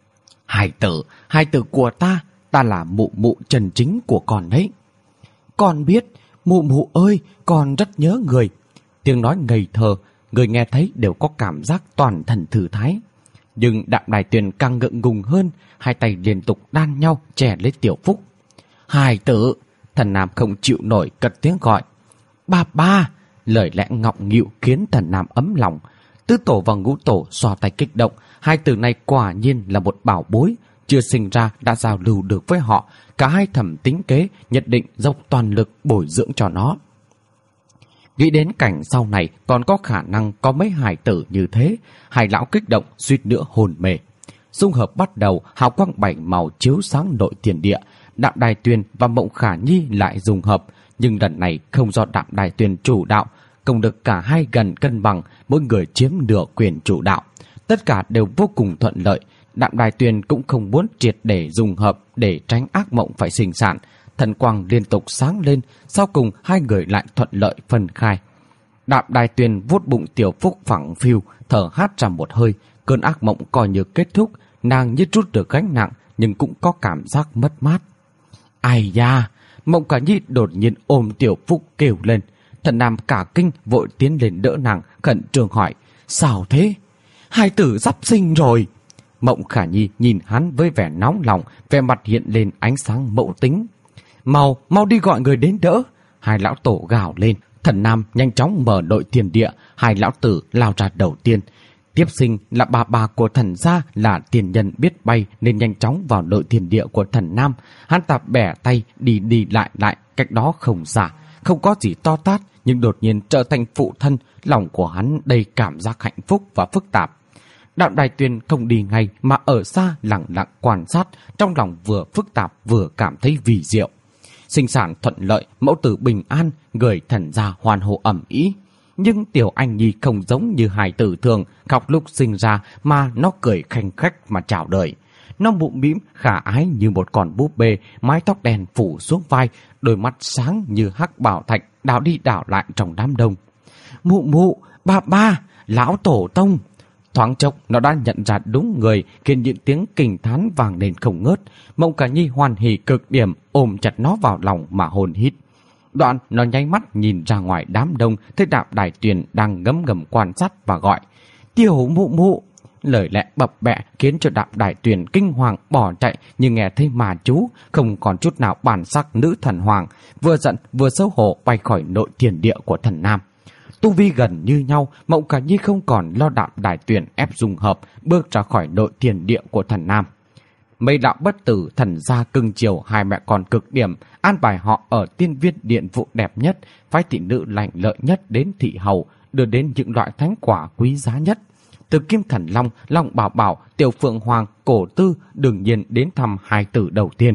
Hài tử, hài tử của ta, ta là mụ mụ chân chính của con đấy. Con biết, mụ mụ ơi, con rất nhớ người. Tiếng nói ngây thơ, người nghe thấy đều có cảm giác toàn thân thư thái. Nhưng Đạm Đài Tuyền càng ngượng ngùng hơn, hai tay liên tục đan nhau chè lấy Tiểu Phúc. Hài tử, thần Nam không chịu nổi cất tiếng gọi. Ba ba, lời lẽ ngọng nghịu khiến thần Nam ấm lòng. Tứ tổ và ngũ tổ xoa tay kích động, hai từ này quả nhiên là một bảo bối, chưa sinh ra đã giao lưu được với họ. Cả hai thầm tính kế, nhất định dốc toàn lực bồi dưỡng cho nó. Nghĩ đến cảnh sau này còn có khả năng có mấy hài tử như thế, hai lão kích động suýt nữa hồn mê. Dung hợp bắt đầu, hào quang bảy màu chiếu sáng nội thiên địa. Đạm Đài Tuyền và Mộng Khả Nhi lại dung hợp, nhưng lần này không do Đạm Đài Tuyền chủ đạo, công được cả hai gần cân bằng, mỗi người chiếm nửa quyền chủ đạo. Tất cả đều vô cùng thuận lợi. Đạm Đài Tuyền cũng không muốn triệt để dung hợp để tránh ác mộng phải sinh sản. Thần quang liên tục sáng lên, sau cùng hai người lại thuận lợi phân khai. Đạm Đài Tuyền vuốt bụng Tiểu Phúc phẳng phiu, thở hắt ra một hơi. Cơn ác mộng coi như kết thúc, nàng như trút được gánh nặng, nhưng cũng có cảm giác mất mát. Ai da! Mộng Khả Nhi đột nhiên ôm Tiểu Phúc kêu lên. Thần Nam cả kinh vội tiến lên đỡ nàng, khẩn trương hỏi: sao thế? Hai tử sắp sinh rồi. Mộng Khả Nhi nhìn hắn với vẻ nóng lòng, vẻ mặt hiện lên ánh sáng mẫu tính. Mau, mau đi gọi người đến đỡ. Hai lão tổ gào lên. Thần Nam nhanh chóng mở nội thiên địa. Hai lão tử lao ra đầu tiên. Tiếp sinh là bà bà của thần gia, là tiền nhân biết bay nên nhanh chóng vào nội thiên địa của thần Nam. Hắn ta bẻ tay đi đi lại lại, cách đó không xa, không có gì to tát, nhưng đột nhiên trở thành phụ thân. Lòng của hắn đầy cảm giác hạnh phúc và phức tạp. Đạo Đài Tuyền không đi ngay mà ở xa lặng lặng quan sát, trong lòng vừa phức tạp vừa cảm thấy vì diệu. Sinh sản thuận lợi, mẫu tử bình an, người thần gia hoàn hô ầm ĩ. Nhưng Tiểu Anh Nhi không giống như hài tử thường, khóc lúc sinh ra mà nó cười khanh khách mà chào đời. Nó mũm mĩm khả ái như một con búp bê, mái tóc đen phủ xuống vai, đôi mắt sáng như hắc bảo thạch đảo đi đảo lại trong đám đông. Mụ mụ, ba ba, lão tổ tông. Thoáng chốc nó đã nhận ra đúng người, khiến những tiếng kinh thán vang lên không ngớt. Mộng Khả Nhi hoan hỉ cực điểm, ôm chặt nó vào lòng mà hôn hít. Đoạn nó nháy mắt nhìn ra ngoài đám đông, thấy Đạo Đài Tuyền đang ngấm ngầm quan sát và gọi Tiểu mụ mụ. Lời lẽ bập bẹ khiến cho Đạo Đài Tuyền kinh hoàng bỏ chạy, nhưng nghe thấy mà chú không còn chút nào bản sắc nữ thần hoàng, vừa giận vừa xấu hổ bay khỏi nội thiên địa của thần Nam. Tu vi gần như nhau, Mộng Khả Nhi không còn lo Đạo Đài Tuyền ép dung hợp, bước ra khỏi nội thiên địa của thần Nam. Mấy đạo bất tử thần gia cưng chiều hai mẹ con cực điểm, an bài họ ở tiên viên điện vụ đẹp nhất, phái thị nữ lành lợi nhất đến thị hầu, đưa đến những loại thánh quả quý giá nhất. Từ Kim Thần Long, Long Bảo Bảo, Tiểu Phượng Hoàng, Cổ Tư đương nhiên đến thăm hai tử đầu tiên.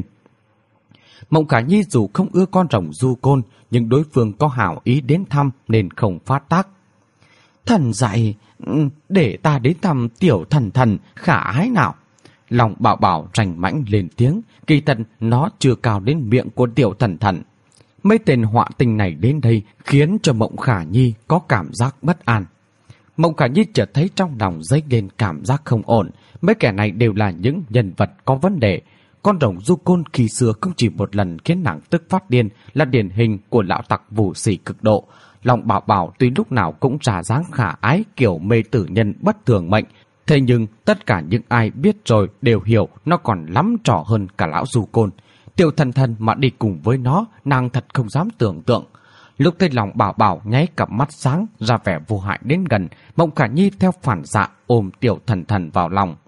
Mộng Khả Nhi dù không ưa con rồng du côn, nhưng đối phương có hảo ý đến thăm nên không phát tác. Thần dạy, để ta đến thăm tiểu thần thần khả ái nào. Lòng Bảo Bảo rành mãnh lên tiếng, kỳ thật nó chưa cao đến miệng của tiểu thần thần. Mấy tên họa tình này đến đây khiến cho Mộng Khả Nhi có cảm giác bất an. Mộng Khả Nhi chợt thấy trong lòng dấy lên cảm giác không ổn. Mấy kẻ này đều là những nhân vật có vấn đề. Con rồng du côn khi xưa không chỉ một lần khiến nàng tức phát điên, là điển hình của lão tặc vô sỉ cực độ. Lòng Bảo Bảo tuy lúc nào cũng ra dáng khả ái kiểu mê tử nhân bất thường mệnh, thế nhưng tất cả những ai biết rồi đều hiểu nó còn lắm trò hơn cả lão du côn. Tiểu thần thần mà đi cùng với nó, nàng thật không dám tưởng tượng. Lúc thấy Lòng Bảo Bảo nháy cặp mắt sáng ra vẻ vô hại đến gần, Mộng Khả Nhi theo phản xạ ôm tiểu thần thần vào lòng.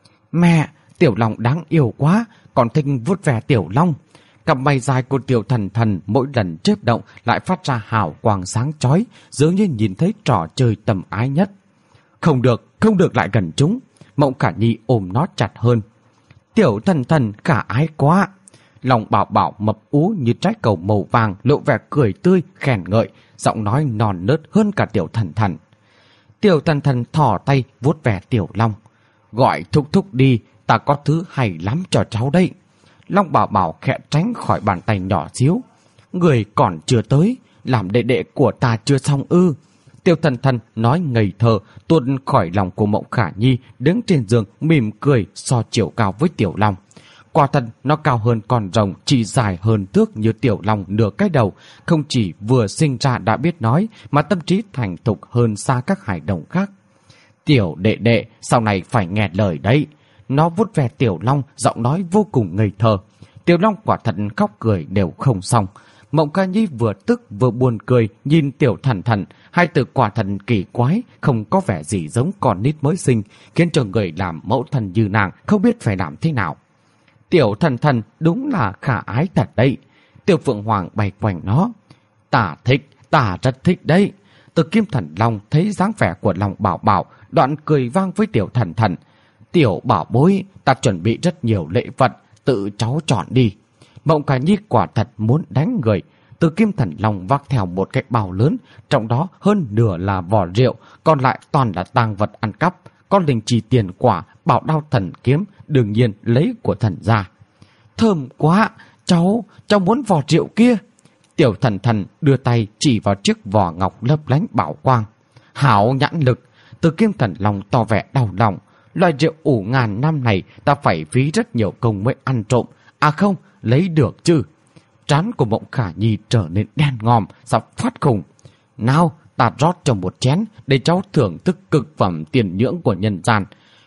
Mẹ, tiểu long đáng yêu quá, còn thích vuốt ve tiểu long. Cặp mày dài của tiểu thần thần mỗi lần chớp động lại phát ra hào quang sáng chói, dường như nhìn thấy trò chơi tầm ái nhất. Không được, không được lại gần chúng. Mộng Khả Nhi ôm nó chặt hơn. Tiểu thần thần khả ái quá. Lòng Bảo Bảo mập ú như trái cầu màu vàng, lộ vẻ cười tươi khen ngợi, giọng nói non nớt hơn cả tiểu thần thần. Tiểu thần thần thò tay vuốt ve tiểu long. Gọi thúc thúc đi, ta có thứ hay lắm cho cháu đây. Long Bảo Bảo khẽ tránh khỏi bàn tay nhỏ xíu. Người còn chưa tới, làm đệ đệ của ta chưa xong ư. Tiểu thần thần nói ngây thơ, tuôn khỏi lòng của Mộng Khả Nhi, đứng trên giường mỉm cười so chiều cao với tiểu long. Quả thật nó cao hơn con rồng, chỉ dài hơn thước như tiểu long nửa cái đầu, không chỉ vừa sinh ra đã biết nói, mà tâm trí thành thục hơn xa các hải đồng khác. Tiểu đệ đệ, sau này phải nghe lời đấy. Nó vuốt ve tiểu long, giọng nói vô cùng ngây thơ. Tiểu long quả thật khóc cười đều không xong. Mộng Khả Nhi vừa tức vừa buồn cười nhìn tiểu thần thần, hai từ quả thần kỳ quái, không có vẻ gì giống con nít mới sinh, khiến cho người làm mẫu thần như nàng không biết phải làm thế nào. Tiểu thần thần đúng là khả ái thật đấy. Tiểu Phượng Hoàng bay quanh nó. Ta thích, ta rất thích đấy. Từ Kim Thần Long thấy dáng vẻ của Long Bảo Bảo, đoạn cười vang với tiểu thần thần. Tiểu bảo bối, ta chuẩn bị rất nhiều lễ vật, tự cháu chọn đi. Mộng Khả Nhi quả thật muốn đánh người. Từ Kim Thần Long vác theo một cái bao lớn, trong đó hơn nửa là vỏ rượu, còn lại toàn là tang vật ăn cắp. Con linh chi tiền quả, bảo đao thần kiếm, đương nhiên lấy của thần ra. Thơm quá, cháu, cháu muốn vỏ rượu kia. Tiểu thần thần đưa tay chỉ vào chiếc vỏ ngọc lấp lánh bảo quang. Hảo nhãn lực. Từ Kim Thần Long tỏ vẻ đau lòng. Loại rượu ủ ngàn năm này ta phải phí rất nhiều công mới ăn trộm. À không, lấy được chứ. Trán của Mộng Khả Nhi trở nên đen ngòm, sắp phát khùng. Nào, ta rót cho một chén để cháu thưởng thức cực phẩm tiền nhưỡng của nhân gian.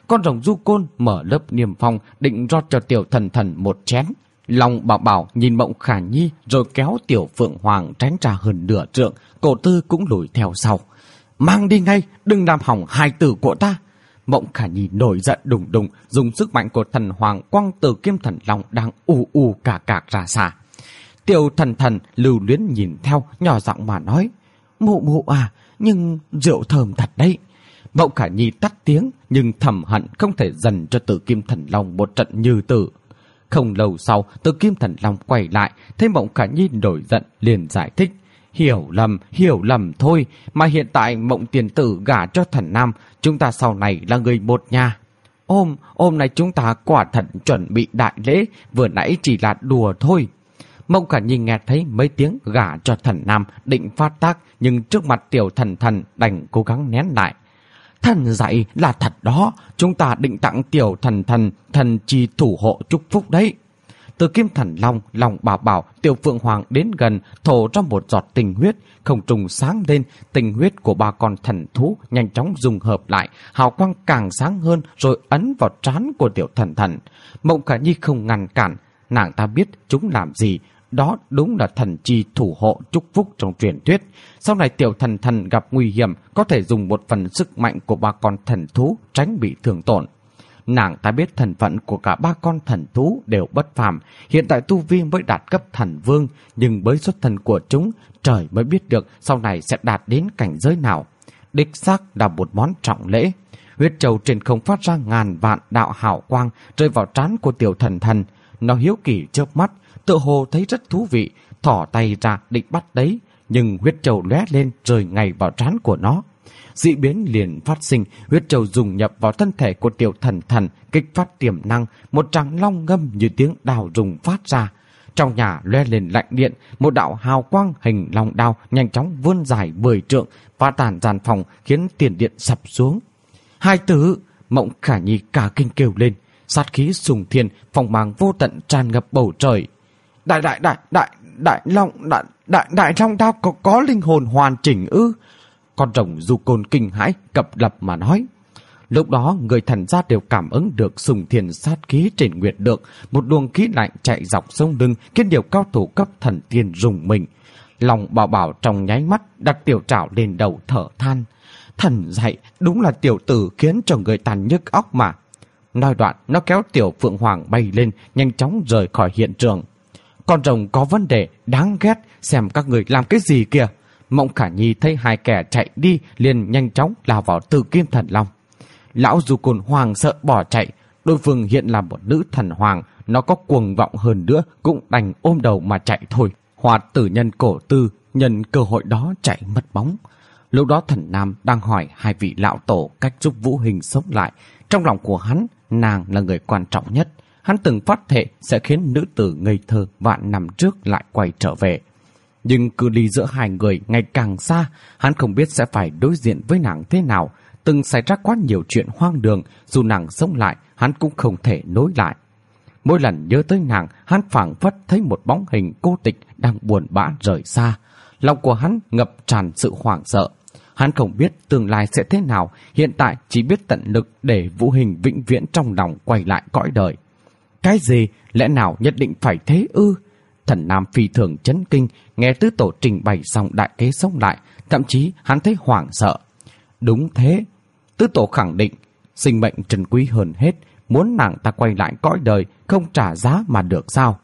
con rồng du côn mở lớp niềm phong định rót cho Tiểu Thần Thần một chén. Long Bảo Bảo nhìn Mộng Khả Nhi rồi kéo Tiểu Phượng Hoàng tránh ra hơn nửa trượng, Cổ Tư cũng lùi theo sau. Mang đi ngay, đừng làm hỏng hài tử của ta. Mộng Khả Nhi nổi giận đùng đùng, dùng sức mạnh của thần hoàng quăng Tử Kim Thần Long đang ù ù cà cạc ra xa. Tiểu Thần Thần lưu luyến nhìn theo, nhỏ giọng mà nói: Mụ mụ à, nhưng rượu thơm thật đấy. Mộng Khả Nhi tắt tiếng, nhưng thầm hận không thể dần cho Tử Kim Thần Long một trận như tử. Không lâu sau, Tử Kim Thần Long quay lại, thấy Mộng Khả Nhi nổi giận liền giải thích: Hiểu lầm, hiểu lầm thôi, mà hiện tại Mộng tiền tử gả cho Thần Nam, chúng ta sau này là người một nhà. Ôm, ôm này chúng ta quả thật chuẩn bị đại lễ, vừa nãy chỉ là đùa thôi. Mộng Khả Nhi nghe thấy mấy tiếng gả cho Thần Nam định phát tác, nhưng trước mặt Tiểu Thần Thần đành cố gắng nén lại. Thần dạy là thật đó, chúng ta định tặng Tiểu Thần Thần thần chi thủ hộ chúc phúc đấy. Từ Kim Thần Long, Long Bảo Bảo, Tiểu Phượng Hoàng đến gần, thổ trong một giọt tình huyết, không trùng sáng lên, tình huyết của ba con thần thú nhanh chóng dùng hợp lại, hào quang càng sáng hơn rồi ấn vào trán của Tiểu Thần Thần. Mộng Khả Nhi không ngăn cản, nàng ta biết chúng làm gì, đó đúng là thần chi thủ hộ chúc phúc trong truyền thuyết. Sau này Tiểu Thần Thần gặp nguy hiểm, có thể dùng một phần sức mạnh của ba con thần thú tránh bị thương tổn. Nàng ta biết thân phận của cả ba con thần thú đều bất phàm, hiện tại tu vi mới đạt cấp thần vương, nhưng với xuất thân của chúng, trời mới biết được sau này sẽ đạt đến cảnh giới nào. Đích xác là một món trọng lễ. Huyết châu trên không phát ra ngàn vạn đạo hào quang rơi vào trán của Tiểu Thần Thần. Nó hiếu kỳ chớp mắt, tự hồ thấy rất thú vị, thỏ tay ra định bắt đấy, nhưng huyết châu lóe lên rơi ngay vào trán của nó. Dị biến liền phát sinh, huyết châu dùng nhập vào thân thể của Tiểu Thần Thần, kích phát tiềm năng, một tràng long ngâm như tiếng đào rùng phát ra. Trong nhà lóe lên lạnh điện, một đạo hào quang hình long đao nhanh chóng vươn dài mười trượng, phá tàn gian phòng khiến tiền điện sập xuống. Hai tử! Mộng Khả Nhi cả kinh kêu lên, sát khí sùng thiên, phong mang vô tận tràn ngập bầu trời. Đại đại đại đại đại long đại đại đại long đao có có linh hồn hoàn chỉnh ư? Con rồng du côn kinh hãi cập lập mà nói. Lúc đó người thần gia đều cảm ứng được sùng thiên sát khí trên nguyệt lượng, một luồng khí lạnh chạy dọc sông lưng khiến nhiều cao thủ cấp thần tiên rùng mình. Lòng Bảo Bảo trong nháy mắt đặt tiểu trảo lên đầu thở than. Thần dạy đúng là tiểu tử khiến cho người tàn nhức óc mà. Nói đoạn nó kéo Tiểu Phượng Hoàng bay lên, nhanh chóng rời khỏi hiện trường. Con rồng có vấn đề, đáng ghét, xem các người làm cái gì kìa. Mộng Khả Nhi thấy hai kẻ chạy đi liền nhanh chóng lao vào Tử Kim Thần Long. Lão du côn hoàng sợ bỏ chạy, đối phương hiện là một nữ thần hoàng, nó có cuồng vọng hơn nữa cũng đành ôm đầu mà chạy thôi. Hoạt tử nhân Cổ Tư nhân cơ hội đó chạy mất bóng. Lúc đó Thần Nam đang hỏi hai vị lão tổ cách giúp Vũ Hình sống lại. Trong lòng của hắn, nàng là người quan trọng nhất. Hắn từng phát thệ sẽ khiến nữ tử ngây thơ vạn năm trước lại quay trở về. Nhưng cự ly giữa hai người ngày càng xa, hắn không biết sẽ phải đối diện với nàng thế nào. Từng xảy ra quá nhiều chuyện hoang đường, dù nàng sống lại, hắn cũng không thể nối lại. Mỗi lần nhớ tới nàng, hắn phảng phất thấy một bóng hình cô tịch đang buồn bã rời xa. Lòng của hắn ngập tràn sự hoảng sợ. Hắn không biết tương lai sẽ thế nào, hiện tại chỉ biết tận lực để Vũ Hình vĩnh viễn trong lòng quay lại cõi đời. Cái gì? Lẽ nào nhất định phải thế ư? Thần Nam phi thường chấn kinh, nghe tứ tổ trình bày xong đại kế sống lại, thậm chí hắn thấy hoảng sợ. Đúng thế, tứ tổ khẳng định, sinh mệnh trân quý hơn hết, muốn nàng ta quay lại cõi đời, không trả giá mà được sao?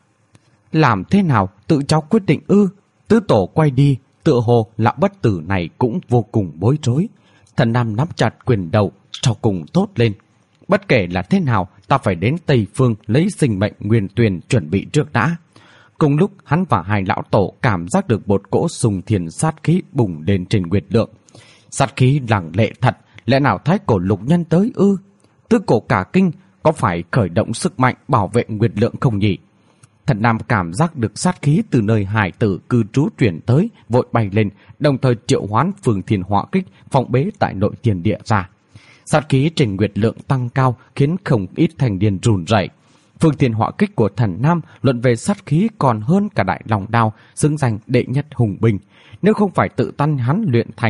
Làm thế nào tự cháu quyết định ư? Tứ tổ quay đi, tựa hồ lão bất tử này cũng vô cùng bối rối. Thần Nam nắm chặt quyền đầu, sau cùng thốt lên. Bất kể là thế nào, ta phải đến Tây Phương lấy sinh mệnh nguyên tuyền chuẩn bị trước đã. Cùng lúc hắn và hai lão tổ cảm giác được một cỗ sùng thiền sát khí bùng lên trên nguyệt lượng. Sát khí lẳng lệ thật, lẽ nào thái cổ lục nhân tới ư? Tứ cổ cả kinh, có phải khởi động sức mạnh bảo vệ nguyệt lượng không nhỉ? Thần Nam cảm giác được sát khí từ nơi hải tử cư trú chuyển tới, vội bay lên, đồng thời triệu hoán Phương Thiên Hỏa Kích phong bế tại nội tiền địa ra. Sát khí trên nguyệt lượng tăng cao khiến không ít thành niên run rẩy. Phương Thiên Hỏa Kích của Thần Nam luận về sát khí còn hơn cả Đại Long Đao, xứng danh đệ nhất hùng binh. Nếu không phải tự tay hắn luyện thành,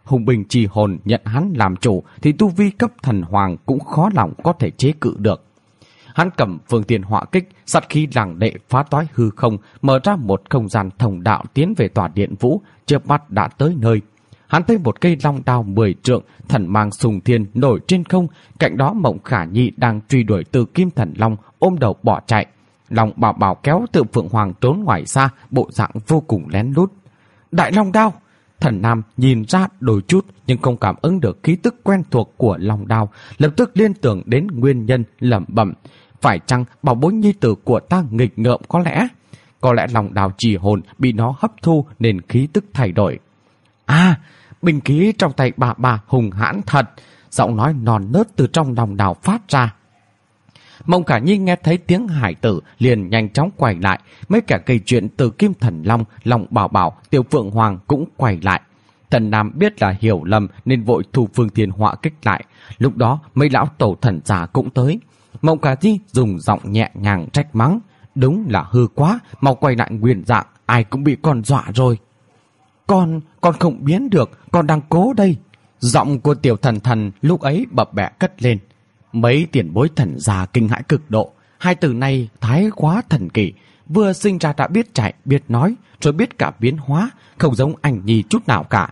hùng binh chi hồn nhận hắn làm chủ thì tu vi cấp thần hoàng cũng khó lòng có thể chế cự được. Hắn cầm phương tiền hỏa kích, sát khí lẳng lệ phá toái hư không, mở ra một không gian thông đạo tiến về tòa điện vũ, chớp mắt đã tới nơi. Hắn thấy một cây long đao mười trượng, thần mang sùng thiên nổi trên không, cạnh đó Mộng Khả Nhi đang truy đuổi Từ Kim Thần Long, ôm đầu bỏ chạy. Long Bảo Bảo kéo Tự Phượng Hoàng trốn ngoài xa, bộ dạng vô cùng lén lút. Đại long đao! Thần Nam nhìn ra đôi chút nhưng không cảm ứng được khí tức quen thuộc của long đao, lập tức liên tưởng đến nguyên nhân, lẩm bẩm: phải chăng bảo bối nhi tử của ta nghịch ngợm có lẽ? Có lẽ long đao trì hồn bị nó hấp thu nên khí tức thay đổi. À, binh khí trong tay bà bà hùng hãn thật, giọng nói non nớt từ trong lòng đào phát ra. Mộng Khả Nhi nghe thấy tiếng hải tử liền nhanh chóng quay lại, mấy kẻ gây chuyện Từ Kim Thần Long, Long Bảo Bảo, Tiểu Phượng Hoàng cũng quay lại. Thần Nam biết là hiểu lầm nên vội thu phương thiên họa kích lại. Lúc đó mấy lão tổ thần già cũng tới. Mộng Khả Nhi dùng giọng nhẹ nhàng trách mắng: đúng là hư quá, mau quay lại nguyên dạng, ai cũng bị con dọa rồi. Con, con không biến được, con đang cố đây. Giọng của Tiểu Thần Thần lúc ấy bập bẹ cất lên. Mấy tiền bối thần già kinh hãi cực độ. Hai từ này thái quá thần kỳ, vừa sinh ra đã biết chạy, biết nói, rồi biết cả biến hóa, không giống anh nhi chút nào cả.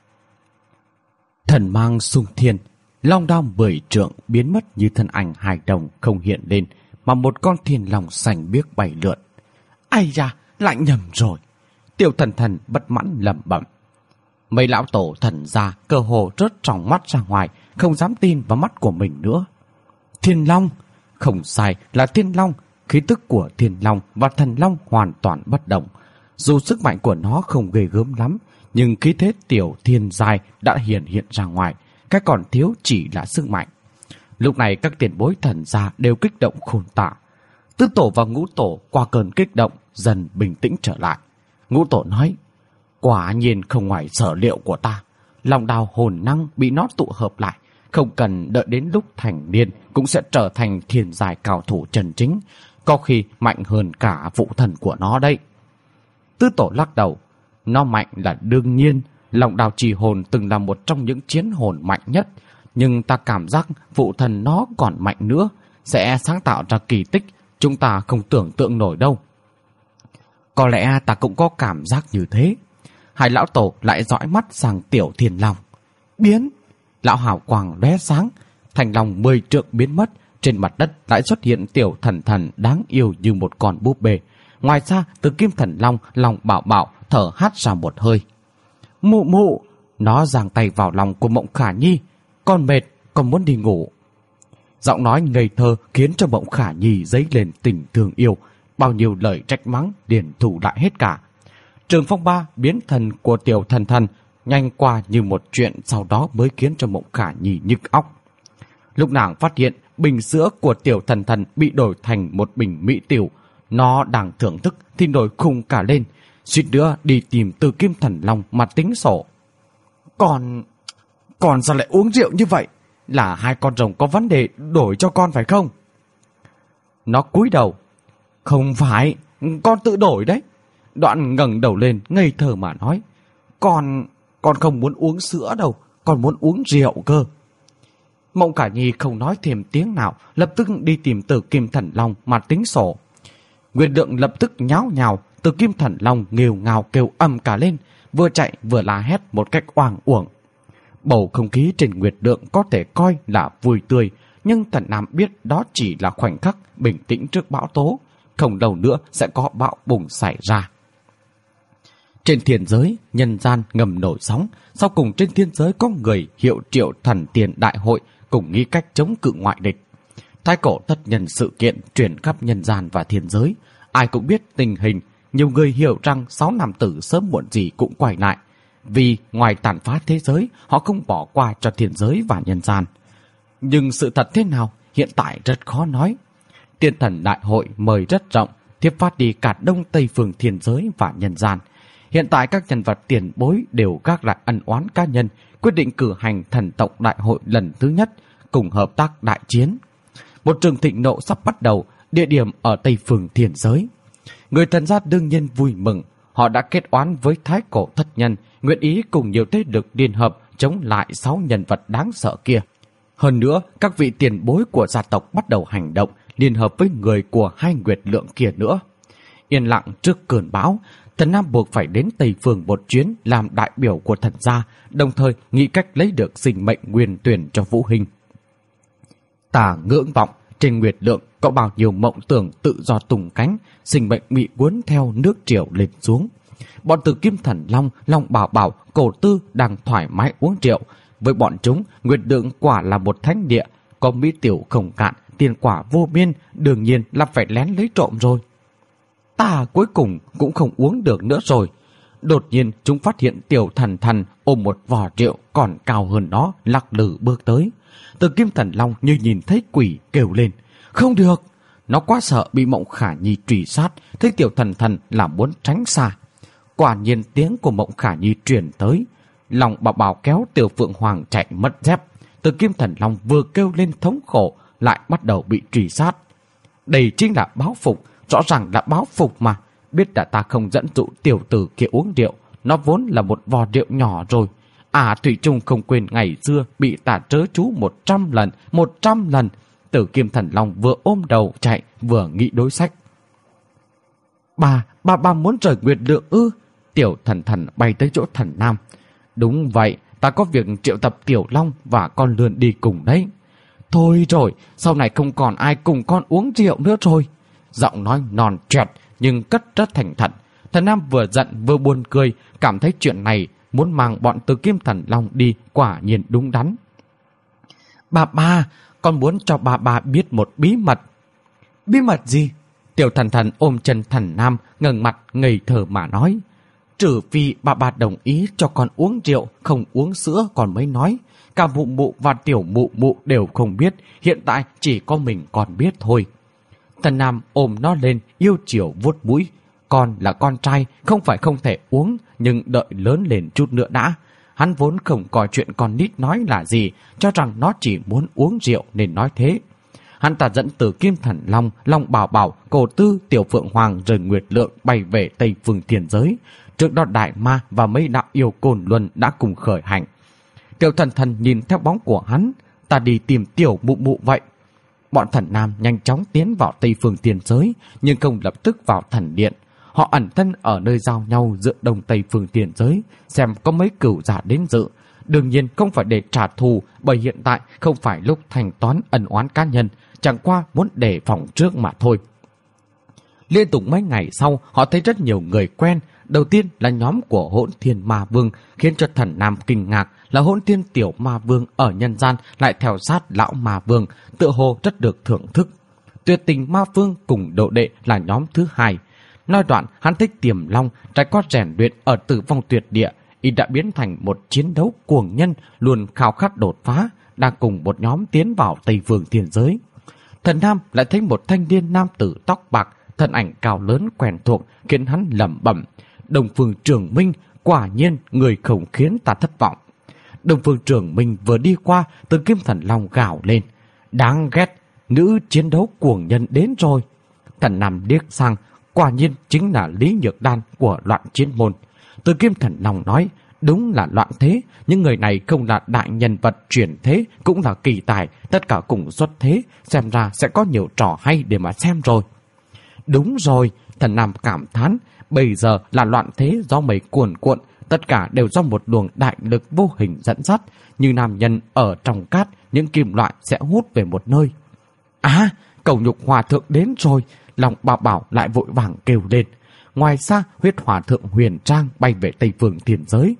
Thần mang sung thiên, long đao mười trượng biến mất như thân ảnh hài đồng không hiện lên, mà một con thiên long xanh biếc bay lượn. Ai da, lại nhầm rồi. Tiểu Thần Thần bất mãn lẩm bẩm. Mấy lão tổ thần già cơ hồ rớt trong mắt ra ngoài, không dám tin vào mắt của mình nữa. Thiên long, không sai là thiên long. Khí tức của thiên long và thần long hoàn toàn bất đồng. Dù sức mạnh của nó không ghê gớm lắm, nhưng khí thế tiểu thiên giai đã hiện hiện ra ngoài. Cái còn thiếu chỉ là sức mạnh. Lúc này các tiền bối thần gia đều kích động khôn tả. Tứ tổ và ngũ tổ qua cơn kích động dần bình tĩnh trở lại. Ngũ tổ nói: quả nhiên không ngoài sở liệu của ta. Long đao hồn năng bị nó tụ hợp lại, không cần đợi đến lúc thành niên cũng sẽ trở thành thiên giai cao thủ chân chính, có khi mạnh hơn cả phụ thần của nó đây. Tứ tổ lắc đầu: nó mạnh là đương nhiên, Long đao trì hồn từng là một trong những chiến hồn mạnh nhất, nhưng ta cảm giác phụ thần nó còn mạnh nữa, sẽ sáng tạo ra kỳ tích chúng ta không tưởng tượng nổi đâu. Có lẽ ta cũng có cảm giác như thế. Hai lão tổ lại dõi mắt sang tiểu thiên long. Biến! Lão hào quang lóe sáng, thành long mười trượng biến mất, trên mặt đất lại xuất hiện Tiểu Thần Thần đáng yêu như một con búp bê. Ngoài ra, Từ Kim Thần Long, Long Bảo Bảo thở hắt ra một hơi. Mụ mụ! Nó giang tay vào lòng của Mộng Khả Nhi. Con mệt, con muốn đi ngủ. Giọng nói ngây thơ khiến cho Mộng Khả Nhi dấy lên tình thương yêu. Bao nhiêu lời trách mắng điền thủ lại hết cả. Trường phong ba biến thần của Tiểu Thần Thần nhanh qua như một chuyện, sau đó mới khiến cho Mộng Khả Nhi nhức óc. Lúc nàng phát hiện bình sữa của Tiểu Thần Thần bị đổi thành một bình mỹ tiểu, nó đang thưởng thức thì nổi khùng cả lên, suýt nữa đi tìm Từ Kim Thần Long mà tính sổ. Con... con sao lại uống rượu như vậy? Là hai con rồng có vấn đề đổi cho con phải không? Nó cúi đầu. Không phải, con tự đổi đấy. Đoạn ngẩng đầu lên ngây thơ mà nói: Con... con không muốn uống sữa đâu, con muốn uống rượu cơ. Mộng Khả Nhi không nói thêm tiếng nào, lập tức đi tìm Từ Kim Thần Long mà tính sổ. Nguyệt Lượng lập tức nháo nhào, Từ Kim Thần Long nghêu ngào kêu ầm cả lên, vừa chạy vừa la hét một cách oang uổng. Bầu không khí trên Nguyệt Lượng có thể coi là vui tươi, nhưng Thần Nam biết đó chỉ là khoảnh khắc bình tĩnh trước bão tố, không lâu nữa sẽ có bão bùng xảy ra. Trên thiên giới, nhân gian ngầm nổi sóng, sau cùng trên thiên giới có người hiệu triệu thần tiền đại hội cùng nghĩ cách chống cự ngoại địch. Thái cổ tất nhân sự kiện truyền khắp nhân gian và thiên giới, ai cũng biết tình hình, nhiều người hiểu rằng sáu nam tử sớm muộn gì cũng quay lại, vì ngoài tàn phá thế giới, họ không bỏ qua cho thiên giới và nhân gian. Nhưng sự thật thế nào, hiện tại rất khó nói. Tiên thần đại hội mời rất rộng, tiếp phát đi cả đông tây phương thiên giới và nhân gian. Hiện tại các nhân vật tiền bối đều gác lại ân oán cá nhân, quyết định cử hành thần tộc đại hội lần thứ nhất, cùng hợp tác đại chiến. Một trường thịnh nộ sắp bắt đầu, địa điểm ở tây phương thiên giới. Người thần gia đương nhiên vui mừng, họ đã kết oán với thái cổ thất nhân, nguyện ý cùng nhiều thế lực liên hợp chống lại sáu nhân vật đáng sợ kia. Hơn nữa, các vị tiền bối của gia tộc bắt đầu hành động, liên hợp với người của hai Nguyệt Lượng kia nữa. Yên lặng trước cơn bão, Thần Nam buộc phải đến Tây Phương một chuyến làm đại biểu của thần gia, đồng thời nghĩ cách lấy được sinh mệnh nguyên tuyển cho Vũ Hình. Ta ngưỡng vọng, trên Nguyệt Lượng có bao nhiêu mộng tưởng tự do tung cánh, sinh mệnh bị cuốn theo nước triều lên xuống. Bọn Tử Kim Thần Long, Long Bảo Bảo, Cổ Tư đang thoải mái uống rượu. Với bọn chúng, Nguyệt Lượng quả là một thánh địa, có mỹ tiểu không cạn, tiền quả vô biên, đương nhiên là phải lén lấy trộm rồi. Ta cuối cùng cũng không uống được nữa rồi. Đột nhiên chúng phát hiện Tiểu Thần Thần ôm một vò rượu còn cao hơn nó, lắc lử bước tới. Tử Kim Thần Long như nhìn thấy quỷ kêu lên, không được. Nó quá sợ bị Mộng Khả Nhi truy sát, thấy Tiểu Thần Thần là muốn tránh xa. Quả nhiên tiếng của Mộng Khả Nhi truyền tới. Lòng Bảo Bảo kéo Tiểu Phượng Hoàng chạy mất dép. Tử Kim Thần Long vừa kêu lên thống khổ, lại bắt đầu bị truy sát. Đây chính là báo phục, rõ ràng là báo phục mà. Biết đã ta không dẫn dụ tiểu tử kia uống rượu, nó vốn là một vò rượu nhỏ rồi. À, Thủy Trung không quên ngày xưa bị ta trớ chú một trăm lần, một trăm lần. Tử Kim Thần Long vừa ôm đầu chạy, vừa nghĩ đối sách. Bà, bà, bà muốn rời Nguyệt Lượng ư? Tiểu Thần Thần bay tới chỗ Thần Nam. Đúng vậy, ta có việc triệu tập Tiểu Long và con lươn đi cùng đấy. Thôi rồi, sau này không còn ai cùng con uống rượu nữa rồi. Giọng nói non trẹt nhưng cất rất thành thật. Thần Nam vừa giận vừa buồn cười, cảm thấy chuyện này muốn mang bọn Tử Kim Thần Long đi quả nhiên đúng đắn. Bà ba, con muốn cho bà ba biết một bí mật. Bí mật gì? Tiểu Thần Thần ôm chân Thần Nam, ngẩng mặt ngây thơ mà nói. Trừ phi bà ba đồng ý cho con uống rượu, không uống sữa còn mới nói. Cả mụ mụ và tiểu mụ mụ đều không biết, hiện tại chỉ có mình con biết thôi. Thần Nam ôm nó lên, yêu chiều vuốt mũi. Con là con trai, không phải không thể uống, nhưng đợi lớn lên chút nữa đã. Hắn vốn không coi chuyện con nít nói là gì, cho rằng nó chỉ muốn uống rượu nên nói thế. Hắn ta dẫn Tử Kim Thần Long, Long Bảo Bảo, Cổ Tư, Tiểu Phượng Hoàng rời Nguyệt Lượng bay về Tây Phương Thiên Giới. Trước đó Đại Ma và mấy đạo yêu Côn Luân đã cùng khởi hành. Tiểu Thần Thần nhìn theo bóng của hắn, ta đi tìm Tiểu Mụ Mụ vậy. Bọn Thần Nam nhanh chóng tiến vào Tây Phương Thiên Giới, nhưng không lập tức vào thần điện. Họ ẩn thân ở nơi giao nhau giữa Đông Tây Phương Thiên Giới, xem có mấy cửu giả đến dự. Đương nhiên không phải để trả thù, bởi hiện tại không phải lúc thanh toán ân oán cá nhân, chẳng qua muốn đề phòng trước mà thôi. Liên tục mấy ngày sau, họ thấy rất nhiều người quen. Đầu tiên là nhóm của Hỗn Thiên Ma Vương, khiến cho Thần Nam kinh ngạc là Hỗn Thiên Tiểu Ma Vương ở nhân gian lại theo sát Lão Ma Vương, tựa hồ rất được thưởng thức. Tuyệt Tình Ma Vương cùng độ đệ là nhóm thứ hai. Nói đoạn, hắn thích Tiềm Long, trải qua rèn luyện ở Tử Vong Tuyệt Địa, y đã biến thành một chiến đấu cuồng nhân, luôn khao khát đột phá, đang cùng một nhóm tiến vào Tây Phương Thiên Giới. Thần Nam lại thấy một thanh niên nam tử tóc bạc, thân ảnh cao lớn quen thuộc, khiến hắn lẩm bẩm: Đông Phương Trường Minh, quả nhiên người không khiến ta thất vọng. Đông Phương Trường Minh vừa đi qua, Tử Kim Thần Long gào lên: đáng ghét, nữ chiến đấu cuồng nhân đến rồi. Thần Nam liếc sang, quả nhiên chính là Lý Nhược Đan của Loạn Chiến Môn. Tử Kim Thần Long nói: đúng là loạn thế, những người này không là đại nhân vật chuyển thế, cũng là kỳ tài, tất cả cùng xuất thế, xem ra sẽ có nhiều trò hay để mà xem rồi. Đúng rồi, Thần Nam cảm thán, bây giờ là loạn thế do mây cuồn cuộn, tất cả đều do một luồng đại lực vô hình dẫn dắt, như nam nhân ở trong cát, những kim loại sẽ hút về một nơi. À, Cầu Nhục Hòa Thượng đến rồi, Lòng Bảo Bảo lại vội vàng kêu lên. Ngoài xa, Huyết Hòa Thượng Huyền Trang bay về Tây Phương Thiên Giới.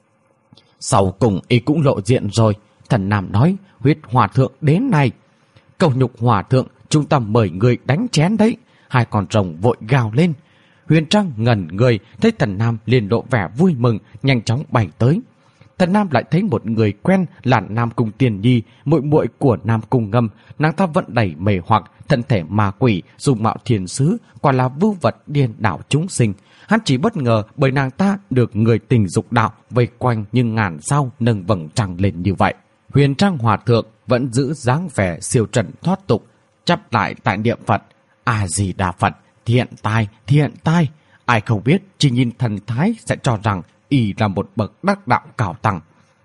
Sau cùng y cũng lộ diện rồi, Thần Nam nói: Huyết Hòa Thượng đến này. Cầu Nhục Hòa Thượng, chúng ta mời người đánh chén đấy. Hai con rồng vội gào lên. Huyền Trang ngẩn người, thấy Thần Nam liền lộ vẻ vui mừng, nhanh chóng bay tới. Thần Nam lại thấy một người quen là Nam Cung Tiền Nhi, muội muội của Nam Cung Ngâm. Nàng ta vẫn đầy mê hoặc, thân thể ma quỷ, dung mạo thiên sứ, quả là vưu vật điên đảo chúng sinh. Hắn chỉ bất ngờ bởi nàng ta được người tình dục đạo vây quanh như ngàn sao nâng vầng trăng lên như vậy. Huyền Trang Hòa Thượng vẫn giữ dáng vẻ siêu trần thoát tục, chắp lại tại niệm Phật: A Di Đà Phật, thiện tai, thiện tai. Ai không biết, chỉ nhìn thần thái sẽ cho rằng y là một bậc đắc đạo cao tăng.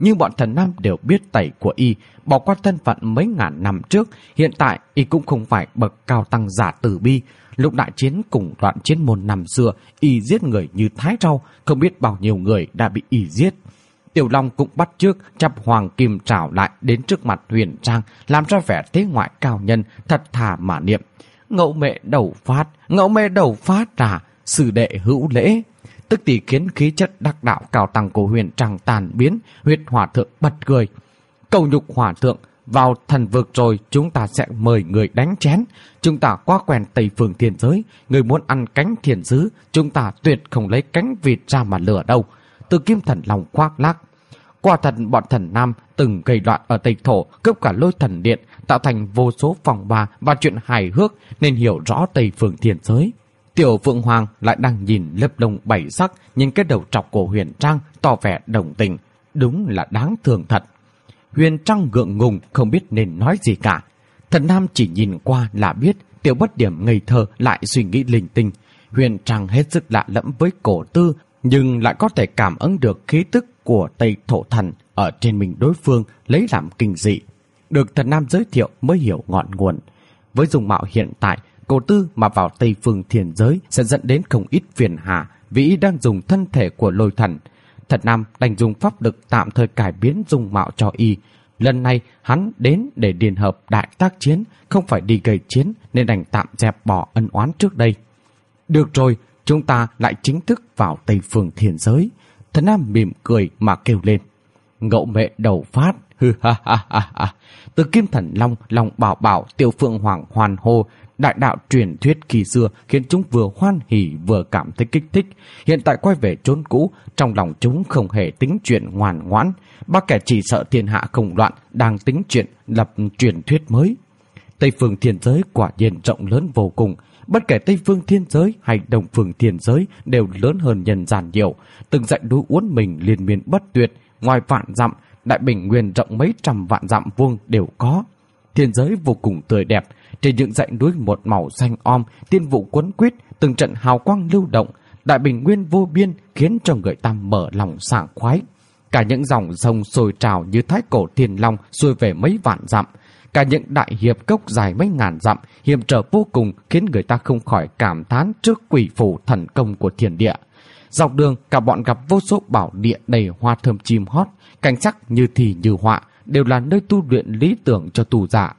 nhưng bọn thần nam đều biết tẩy của y, bỏ qua thân phận mấy ngàn năm trước, hiện tại y cũng không phải bậc cao tăng giả tử bi. Lúc đại chiến cùng đoạn chiến môn năm xưa, y giết người như thái rau, không biết bao nhiêu người đã bị y giết. Tiểu Long cũng bắt chước chắp hoàng kim trảo lại đến trước mặt Huyền Trang, làm ra vẻ thế ngoại cao nhân, thật thà mà niệm: Ngẫu mẹ đầu phát, ngẫu mẹ đầu phát à, sư đệ hữu lễ. Tức thì khiến khí chất đắc đạo cao tăng của Huyền Trang tàn biến. Huyết Hòa Thượng bật cười: Cầu nhục Hòa Thượng, vào thần vực rồi chúng ta sẽ mời người đánh chén. Chúng ta quá quen Tây Phương Thiên Giới, người muốn ăn cánh thiên sứ, chúng ta tuyệt không lấy cánh vịt ra mà lừa đâu. Từ Kim Thần Long khoác lác: Quả thật bọn thần nam từng gây loạn ở Tây Thổ, cướp cả Lôi Thần Điện, tạo thành vô số phòng ba và chuyện hài hước, nên hiểu rõ Tây Phương Thiên Giới. Tiểu Phượng Hoàng lại đang nhìn lớp lông bảy sắc, nhìn cái đầu trọc của Huyền Trang, tỏ vẻ đồng tình. Đúng là đáng thương thật. Huyền Trang ngượng ngùng không biết nên nói gì cả. Thần nam chỉ nhìn qua là biết Tiểu Bất Điểm ngây thơ lại suy nghĩ linh tinh. Huyền Trang hết sức lạ lẫm với Cổ Tư, nhưng lại có thể cảm ứng được khí tức của Tây Thổ Thần ở trên mình đối phương, lấy làm kinh dị. Được thần nam giới thiệu mới hiểu ngọn nguồn. Với dung mạo hiện tại, Cổ Tư mà vào Tây Phương Thiên Giới sẽ dẫn đến không ít phiền hà, vì y đang dùng thân thể của Lôi Thần. Thần nam đành dùng pháp lực tạm thời cải biến dung mạo cho y. Lần này hắn đến để điền hợp đại tác chiến, không phải đi gây chiến, nên đành tạm dẹp bỏ ân oán trước đây. Được rồi, chúng ta lại chính thức vào Tây Phương Thiên Giới. Thần nam mỉm cười mà kêu lên: Ngậu mẹ đầu phát, hư ha ha ha ha. Từ Kim Thần Long, Long Bảo Bảo, Tiểu Phượng Hoàng hoàn hô. Đại đạo truyền thuyết kỳ xưa khiến chúng vừa hoan hỉ vừa cảm thấy kích thích. Hiện tại quay về chốn cũ, trong lòng chúng không hề tính chuyện ngoan ngoãn. Ba kẻ chỉ sợ thiên hạ không loạn đang tính chuyện lập truyền thuyết mới. Tây Phương Thiên Giới quả nhiên rộng lớn vô cùng. Bất kể Tây Phương Thiên Giới hay Đông Phương Thiên Giới đều lớn hơn nhân gian nhiều. Từng dãy núi uốn mình liên miên bất tuyệt, ngoài vạn dặm, đại bình nguyên rộng mấy trăm vạn dặm vuông đều có. Thiên giới vô cùng tươi đẹp, trên những dãy núi một màu xanh om, tiên vụ quấn quýt, từng trận hào quang lưu động, đại bình nguyên vô biên khiến cho người ta mở lòng sảng khoái. Cả những dòng sông sôi trào như thái cổ thiên long xuôi về mấy vạn dặm, cả những đại hiệp cốc dài mấy ngàn dặm, hiểm trở vô cùng khiến người ta không khỏi cảm thán trước quỷ phủ thần công của thiên địa. Dọc đường cả bọn gặp vô số bảo địa đầy hoa thơm chim hót, cảnh sắc như thì như họa, đều là nơi tu luyện lý tưởng cho tu giả.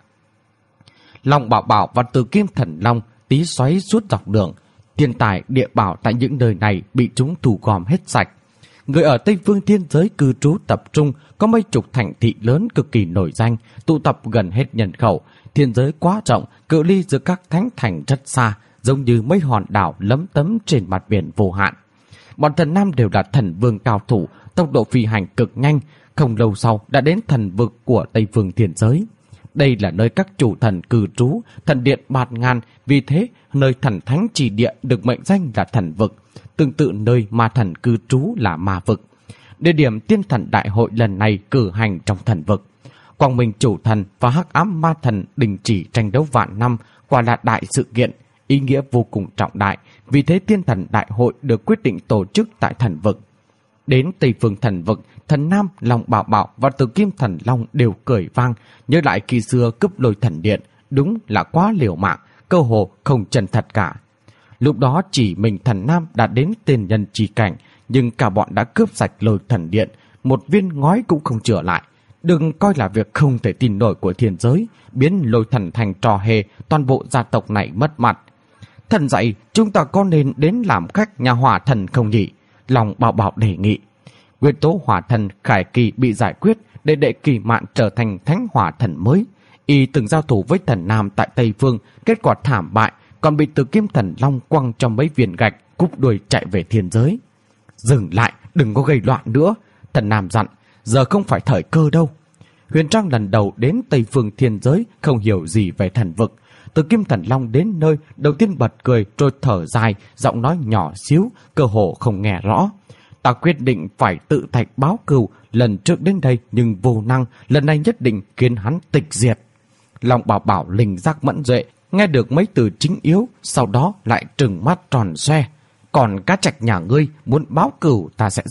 Long Bảo Bảo và Từ Kim Thần Long tí xoáy suốt dọc đường. Thiên tài địa bảo tại những nơi này bị chúng thu gom hết sạch. Người ở Tây Phương Thiên Giới cư trú tập trung, có mấy chục thành thị lớn cực kỳ nổi danh, tụ tập gần hết nhân khẩu. Thiên giới quá rộng, cự ly giữa các thánh thành rất xa, giống như mấy hòn đảo lấm tấm trên mặt biển vô hạn. Bọn thần nam đều là thần vương cao thủ, tốc độ phi hành cực nhanh, không lâu sau đã đến thần vực của Tây Phương Thiên Giới. Đây là nơi các chủ thần cư trú, thần điện bạt ngàn, vì thế nơi thần thánh chỉ địa được mệnh danh là thần vực, tương tự nơi ma thần cư trú là ma vực. Địa điểm tiên thần đại hội lần này cử hành trong thần vực. Quang Minh chủ thần và hắc ám ma thần đình chỉ tranh đấu vạn năm, quả là đại sự kiện, ý nghĩa vô cùng trọng đại, vì thế tiên thần đại hội được quyết định tổ chức tại thần vực. Đến Tây Phương thần vực, thần nam Long Bảo Bảo và Từ Kim Thần Long đều cười vang, nhớ lại khi xưa cướp Lôi Thần Điện, đúng là quá liều mạng, cơ hồ không chân thật cả. Lúc đó chỉ mình thần nam đã đến tiên nhân chi cảnh, nhưng cả bọn đã cướp sạch Lôi Thần Điện, một viên ngói cũng không chữa lại. Đừng coi là việc không thể tin nổi của thiên giới, biến Lôi Thần thành trò hề, toàn bộ gia tộc này mất mặt. Thần dạy, chúng ta có nên đến làm khách nhà Hỏa Thần không nhỉ? Long Bảo Bảo đề nghị. Nguyên tố Hỏa Thần Khải Kỳ bị giải quyết, để đệ Kỳ Mạn trở thành thánh Hỏa Thần mới. Y từng giao thủ với thần nam tại Tây Phương, kết quả thảm bại, còn bị Từ Kim Thần Long quăng trong mấy viên gạch, cúp đuôi chạy về thiên giới. Dừng lại, đừng có gây loạn nữa, thần nam dặn, giờ không phải thời cơ đâu. Huyền Trang lần đầu đến Tây Phương thiên giới, không hiểu gì về thần vực. Từ Kim Thần Long đến nơi, đầu tiên bật cười rồi thở dài, giọng nói nhỏ xíu, cơ hồ không nghe rõ. Ta quyết định phải tự thạch báo cừu, lần trước đến đây nhưng vô năng, lần này nhất định khiến hắn tịch diệt. Long Bảo Bảo linh giác mẫn duệ, nghe được mấy từ chính yếu, sau đó lại trừng mắt tròn xoe. Còn cá trạch nhà ngươi muốn báo cừu ta sẽ giúp,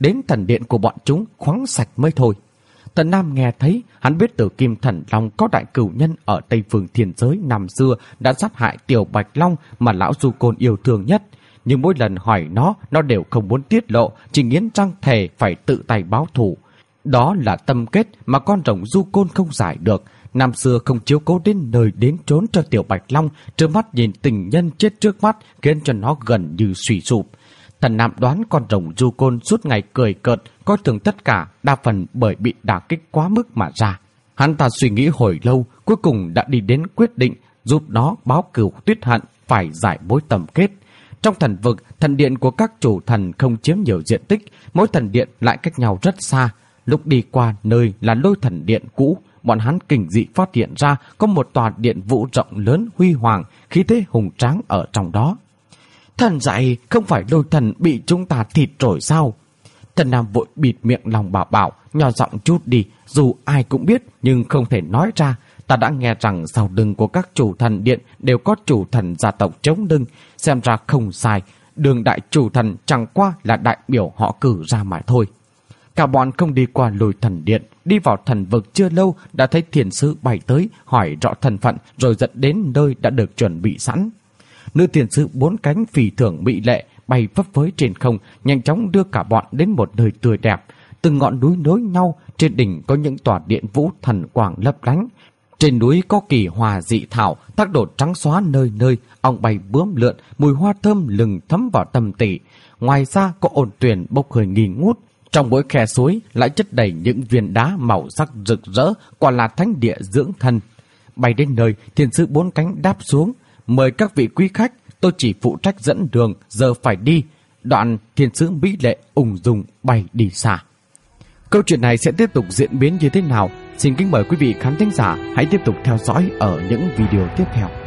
đến thần điện của bọn chúng khoáng sạch mới thôi. Tần Nam nghe thấy, hắn biết Tử Kim Thần Long có đại cửu nhân ở Tây Phương Thiên Giới năm xưa đã sát hại Tiểu Bạch Long mà lão Du Côn yêu thương nhất. Nhưng mỗi lần hỏi nó, nó đều không muốn tiết lộ, chỉ nghiến răng thề phải tự tay báo thù. Đó là tâm kết mà con rồng Du Côn không giải được. Năm xưa không chiếu cố đến nơi đến trốn cho Tiểu Bạch Long, trơ mắt nhìn tình nhân chết trước mắt khiến cho nó gần như suy sụp. Thần Nam đoán con rồng Du Côn suốt ngày cười cợt, coi thường tất cả, đa phần bởi bị đả kích quá mức mà ra. Hắn ta suy nghĩ hồi lâu, cuối cùng đã đi đến quyết định giúp nó báo cửu tuyết hận, phải giải mối tâm kết. Trong thần vực, thần điện của các chủ thần không chiếm nhiều diện tích, mỗi thần điện lại cách nhau rất xa. Lúc đi qua nơi là Lôi Thần Điện cũ, bọn hắn kinh dị phát hiện ra có một tòa điện vũ rộng lớn huy hoàng, khí thế hùng tráng ở trong đó. Thần dạy, không phải Lôi Thần bị chúng ta thịt rồi sao? Thần Nam vội bịt miệng lòng bảo bảo, nhỏ giọng chút đi, dù ai cũng biết nhưng không thể nói ra. Ta đã nghe rằng sau lưng của các chủ thần điện đều có chủ thần gia tộc chống lưng, xem ra không sai, đường đại chủ thần chẳng qua là đại biểu họ cử ra mà thôi. Cả bọn không đi qua Lôi Thần Điện, đi vào thần vực chưa lâu đã thấy thiền sư bay tới hỏi rõ thân phận rồi dẫn đến nơi đã được chuẩn bị sẵn. Nữ thiền sư bốn cánh phi thường mỹ lệ bay phấp phới trên không, nhanh chóng đưa cả bọn đến một nơi tươi đẹp. Từng ngọn núi nối nhau, trên đỉnh có những tòa điện vũ thần quang lấp lánh. Trên núi có kỳ hòa dị thảo, thác đổ trắng xóa nơi nơi, ong bay bướm lượn, mùi hoa thơm lừng thấm vào tâm tỉ. Ngoài ra có ồn tuyền bốc hơi nghi ngút. Trong mỗi khe suối lại chất đầy những viên đá màu sắc rực rỡ, quả là thánh địa dưỡng thân. Bay đến nơi, thiền sư bốn cánh đáp xuống. Mời các vị quý khách, tôi chỉ phụ trách dẫn đường, giờ phải đi. Đoạn thiền sư mỹ lệ ung dung bay đi xa. Câu chuyện này sẽ tiếp tục diễn biến như thế nào? Xin kính mời quý vị khán thính giả hãy tiếp tục theo dõi ở những video tiếp theo.